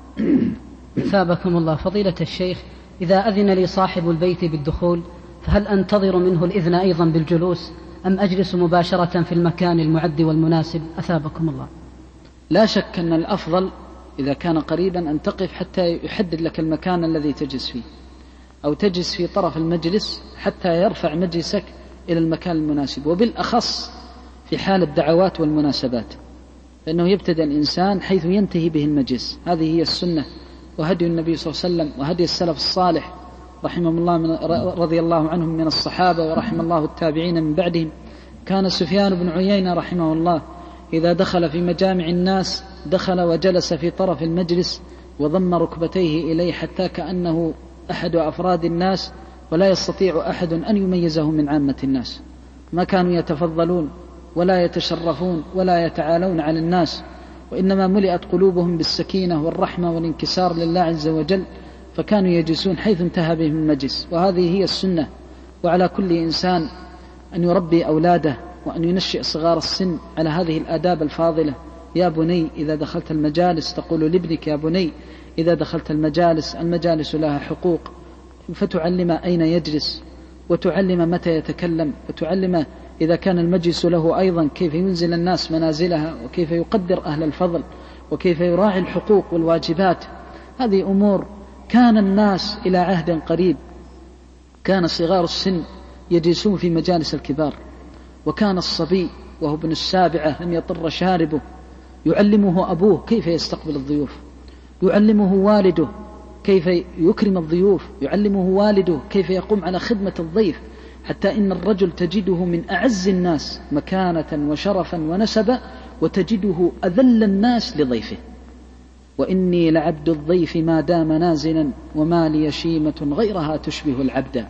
ثابكم الله. فضيلة الشيخ، إذا أذن لي صاحب البيت بالدخول فهل أنتظر منه الإذن أيضا بالجلوس أم أجلس مباشرة في المكان المعد والمناسب؟ أثابكم الله. لا شك أن الأفضل إذا كان قريبا أن تقف حتى يحدد لك المكان الذي تجلس فيه، أو تجلس في طرف المجلس حتى يرفع مجلسك إلى المكان المناسب، وبالأخص في حال الدعوات والمناسبات، فإنه يبتدأ الإنسان حيث ينتهي به المجلس، هذه هي السنة وهدي النبي صلى الله عليه وسلم وهدي السلف الصالح رحمهم الله من رضي الله عنهم من الصحابة ورحم الله التابعين من بعدهم. كان سفيان بن عيينة رحمه الله إذا دخل في مجامع الناس دخل وجلس في طرف المجلس وضم ركبتيه إليه حتى كأنه أحد أفراد الناس، ولا يستطيع أحد أن يميزه من عامة الناس، ما كانوا يتفضلون ولا يتشرفون ولا يتعالون على الناس، وإنما ملئت قلوبهم بالسكينة والرحمة والانكسار لله عز وجل، فكانوا يجلسون حيث انتهى بهم المجلس، وهذه هي السنة. وعلى كل إنسان أن يربي أولاده وأن ينشئ صغار السن على هذه الآداب الفاضلة. يا بني إذا دخلت المجالس، تقول لابنك يا بني إذا دخلت المجالس، المجالس لها حقوق، فتعلم أين يجلس، وتعلم متى يتكلم، وتعلم إذا كان المجلس له أيضا كيف ينزل الناس منازلها، وكيف يقدر أهل الفضل، وكيف يراعي الحقوق والواجبات. هذه أمور كان الناس إلى عهد قريب كان صغار السن يجلسون في مجالس الكبار، وكان الصبي وهو ابن السابعة لم يطر شاربه يعلمه أبوه كيف يستقبل الضيوف، يعلمه والده كيف يكرم الضيوف، يعلمه والده كيف يقوم على خدمة الضيف، حتى إن الرجل تجده من أعز الناس مكانة وشرفا ونسبا، وتجده أذل الناس لضيفه. وإني لعبد الضيف ما دام نازلا، وما لي شيمة غيرها تشبه العبد.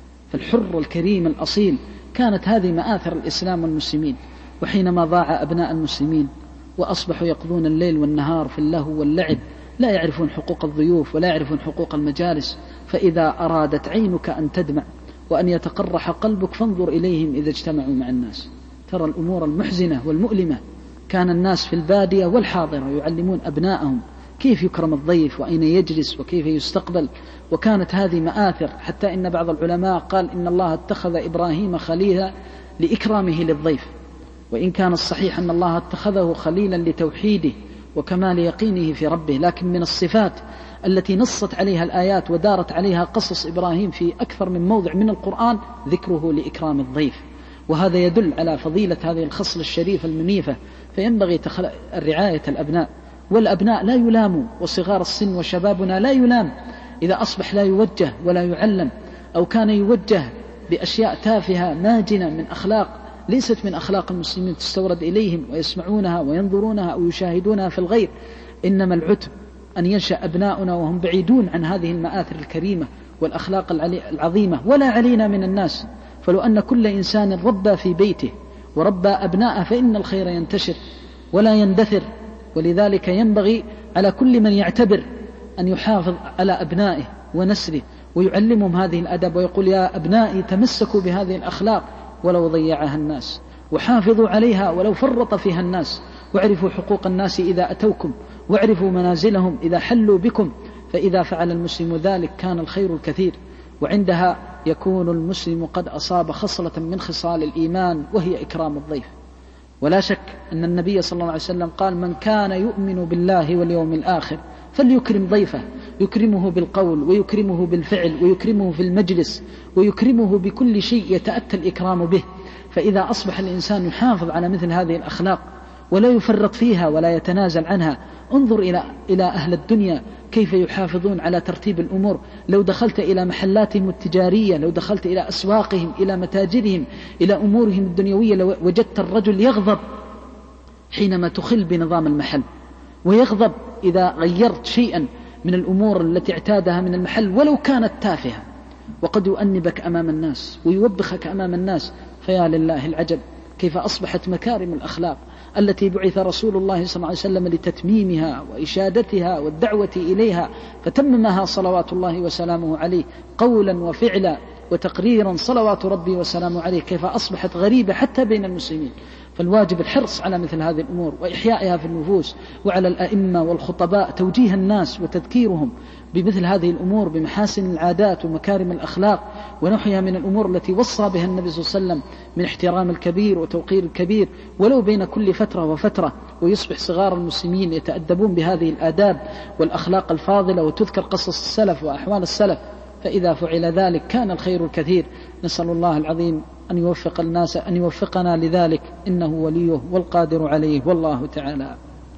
فالحر الكريم الأصيل كانت هذه مآثر الإسلام والمسلمين. وحينما ضاع أبناء المسلمين وأصبحوا يقضون الليل والنهار في اللهو واللعب، لا يعرفون حقوق الضيوف ولا يعرفون حقوق المجالس، فإذا أرادت عينك أن تدمع وأن يتقرح قلبك فانظر إليهم إذا اجتمعوا مع الناس. ترى الأمور المحزنة والمؤلمة. كان الناس في البادية والحاضرة يعلمون أبنائهم كيف يكرم الضيف وأين يجلس وكيف يستقبل، وكانت هذه مآثر، حتى إن بعض العلماء قال إن الله اتخذ إبراهيم خليلا لإكرامه للضيف، وإن كان الصحيح أن الله اتخذه خليلا لتوحيده وكمال يقينه في ربه. لكن من الصفات التي نصت عليها الآيات ودارت عليها قصص إبراهيم في أكثر من موضع من القرآن ذكره لإكرام الضيف، وهذا يدل على فضيلة هذه الخصلة الشريفة المنيفة. فينبغي رعاية الأبناء، والأبناء لا يلاموا، وصغار السن وشبابنا لا يلام إذا أصبح لا يوجه ولا يعلم، أو كان يوجه بأشياء تافهة ماجنة من أخلاق ليست من أخلاق المسلمين تستورد إليهم ويسمعونها وينظرونها أو يشاهدونها في الغير. إنما العتب أن ينشأ أبناؤنا وهم بعيدون عن هذه المآثر الكريمة والأخلاق العظيمة ولا علينا من الناس. فلو أن كل إنسان ربى في بيته وربى أبناءه فإن الخير ينتشر ولا يندثر. ولذلك ينبغي على كل من يعتبر أن يحافظ على أبنائه ونسله ويعلمهم هذه الأدب، ويقول يا أبنائي تمسكوا بهذه الأخلاق ولو ضيعها الناس، وحافظوا عليها ولو فرط فيها الناس، واعرفوا حقوق الناس إذا أتوكم، واعرفوا منازلهم إذا حلوا بكم. فإذا فعل المسلم ذلك كان الخير الكثير، وعندها يكون المسلم قد أصاب خصلة من خصال الإيمان وهي إكرام الضيف. ولا شك أن النبي صلى الله عليه وسلم قال من كان يؤمن بالله واليوم الآخر فليكرم ضيفه، يكرمه بالقول ويكرمه بالفعل ويكرمه في المجلس ويكرمه بكل شيء يتأتى الإكرام به. فإذا أصبح الإنسان يحافظ على مثل هذه الأخلاق ولا يفرط فيها ولا يتنازل عنها، انظر إلى إلى أهل الدنيا كيف يحافظون على ترتيب الأمور. لو دخلت إلى محلاتهم التجارية، لو دخلت إلى أسواقهم، إلى متاجرهم، إلى أمورهم الدنيوية، لو وجدت الرجل يغضب حينما تخل بنظام المحل، ويغضب إذا غيرت شيئا من الأمور التي اعتادها من المحل ولو كانت تافهة، وقد يؤنبك أمام الناس ويوبخك أمام الناس. فيا لله العجب كيف أصبحت مكارم الأخلاق التي بعث رسول الله صلى الله عليه وسلم لتتميمها وإشادتها والدعوة إليها، فتممها صلوات الله وسلامه عليه قولا وفعلا وتقريرا صلوات ربي وسلامه عليه، كيف أصبحت غريبة حتى بين المسلمين. فالواجب الحرص على مثل هذه الأمور وإحيائها في النفوس، وعلى الأئمة والخطباء توجيه الناس وتذكيرهم بمثل هذه الأمور بمحاسن العادات ومكارم الأخلاق ونحيها من الأمور التي وصى بها النبي صلى الله عليه وسلم من احترام الكبير وتوقير الكبير ولو بين كل فترة وفترة، ويصبح صغار المسلمين يتأدبون بهذه الآداب والأخلاق الفاضلة وتذكر قصص السلف وأحوال السلف. فإذا فعل ذلك كان الخير الكثير. نسأل الله العظيم أن يوفق الناس أن يوفقنا لذلك، إنه وليه والقادر عليه، والله تعالى.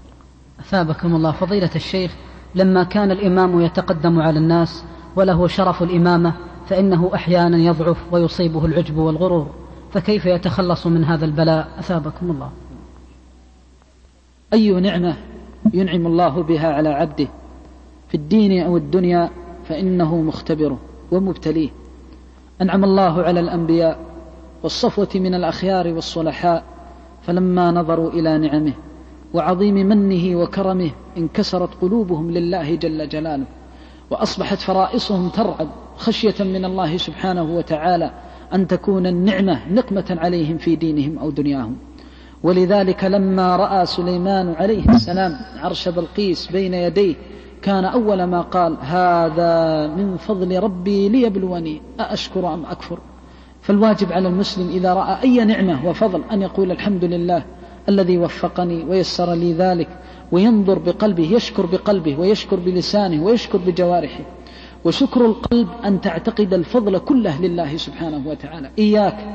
أثابكم الله فضيلة الشيخ، لما كان الإمام يتقدم على الناس وله شرف الإمامة فإنه أحيانا يضعف ويصيبه العجب والغرور، فكيف يتخلص من هذا البلاء أثابكم الله؟ أي نعمة ينعم الله بها على عبده في الدين أو الدنيا فإنه مختبره ومبتليه. أنعم الله على الأنبياء والصفوة من الأخيار والصلحاء، فلما نظروا إلى نعمه وعظيم منه وكرمه انكسرت قلوبهم لله جل جلاله، وأصبحت فرائصهم ترعد خشية من الله سبحانه وتعالى أن تكون النعمة نقمة عليهم في دينهم أو دنياهم. ولذلك لما رأى سليمان عليه السلام عرش بلقيس بين يديه كان أول ما قال هذا من فضل ربي ليبلوني أأشكر أم أكفر. فالواجب على المسلم إذا رأى أي نعمة وفضل أن يقول الحمد لله الذي وفقني ويسر لي ذلك، وينظر بقلبه، يشكر بقلبه ويشكر بلسانه ويشكر بجوارحه. وشكر القلب أن تعتقد الفضل كله لله سبحانه وتعالى. إياك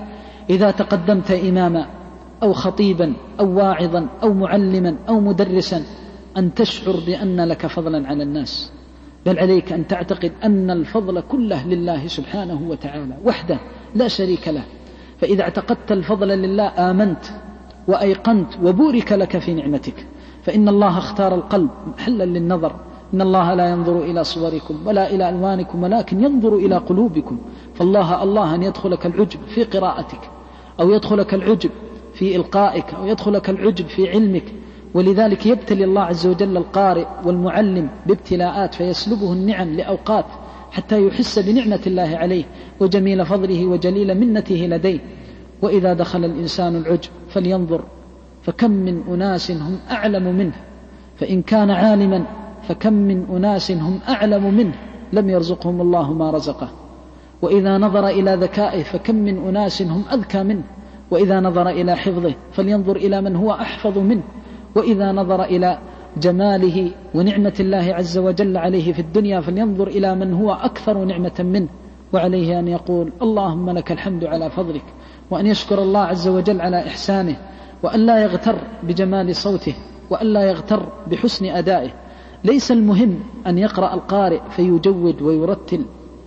إذا تقدمت إماما أو خطيبا أو واعظا أو معلما أو مدرسا أن تشعر بأن لك فضلا على الناس، بل عليك أن تعتقد أن الفضل كله لله سبحانه وتعالى وحده لا شريك له. فإذا اعتقدت الفضل لله آمنت وأيقنت وبورك لك في نعمتك، فإن الله اختار القلب محلا للنظر. إن الله لا ينظر إلى صوركم ولا إلى ألوانكم ولكن ينظر إلى قلوبكم. فالله الله أن يدخلك العجب في قراءتك، أو يدخلك العجب في إلقائك، أو يدخلك العجب في علمك. ولذلك يبتلي الله عز وجل القارئ والمعلم بابتلاءات فيسلبه النعم لأوقات حتى يحس بنعمة الله عليه وجميل فضله وجليل منته لديه. وإذا دخل الإنسان العجب فلينظر، فكم من أناس هم أعلم منه، فإن كان عالما فكم من أناس هم أعلم منه لم يرزقهم الله ما رزقه. وإذا نظر إلى ذكائه فكم من أناس هم أذكى منه. وإذا نظر إلى حفظه فلينظر إلى من هو أحفظ منه. وإذا نظر إلى جماله ونعمة الله عز وجل عليه في الدنيا فلينظر إلى من هو أكثر نعمة منه. وعليه أن يقول اللهم لك الحمد على فضلك، وأن يشكر الله عز وجل على إحسانه، وأن لا يغتر بجمال صوته، وأن لا يغتر بحسن أدائه. ليس المهم أن يقرأ القارئ فيجود ويرتل،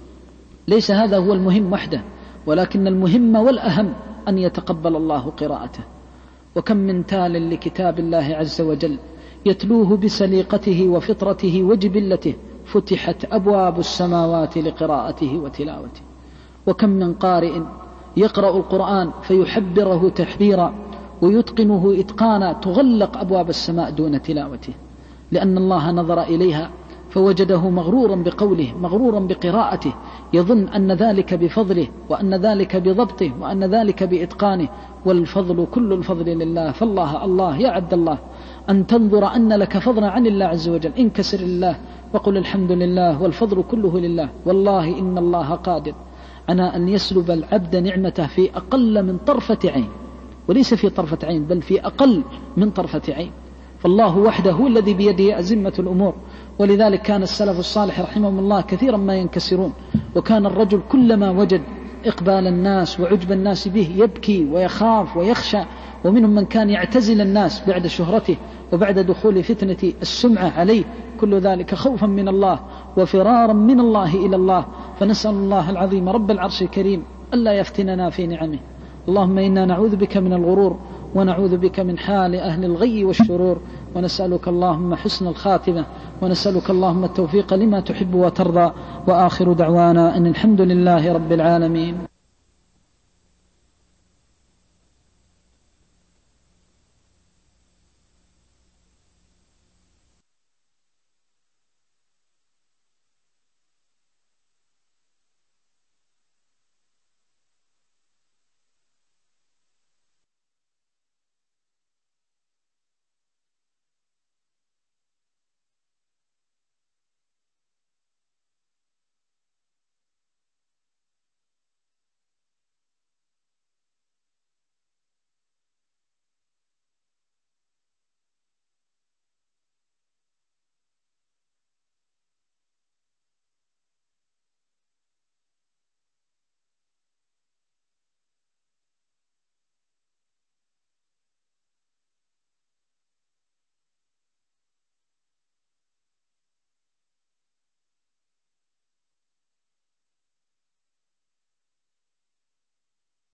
ليس هذا هو المهم وحده، ولكن المهم والأهم أن يتقبل الله قراءته. وكم من تال لكتاب الله عز وجل يتلوه بسليقته وفطرته وجبلته فتحت أبواب السماوات لقراءته وتلاوته. وكم من قارئ يقرأ القرآن فيحبره تحبيرا ويتقنه إتقانا تغلق أبواب السماء دون تلاوته، لأن الله نظر إليها فوجده مغرورا بقوله مغرورا بقراءته، يظن أن ذلك بفضله وأن ذلك بضبطه وأن ذلك بإتقانه، والفضل كل الفضل لله. فالله الله يا عبد الله أن تنظر أن لك فضلا عن الله عز وجل، انكسر لله وقل الحمد لله والفضل كله لله. والله إن الله قادر على أن يسلب العبد نعمته في أقل من طرفة عين، وليس في طرفة عين بل في أقل من طرفة عين. فالله وحده هو الذي بيده أزمة الأمور. ولذلك كان السلف الصالح رحمهم الله كثيرا ما ينكسرون، وكان الرجل كلما وجد إقبال الناس وعجب الناس به يبكي ويخاف ويخشى. ومنهم من كان يعتزل الناس بعد شهرته وبعد دخول فتنة السمعة عليه، كل ذلك خوفا من الله وفرارا من الله إلى الله. فنسأل الله العظيم رب العرش الكريم ألا يفتننا في نعمه. اللهم إنا نعوذ بك من الغرور، ونعوذ بك من حال أهل الغي والشرور، ونسألك اللهم حسن الخاتمة، ونسألك اللهم التوفيق لما تحب وترضى. وآخر دعوانا أن الحمد لله رب العالمين.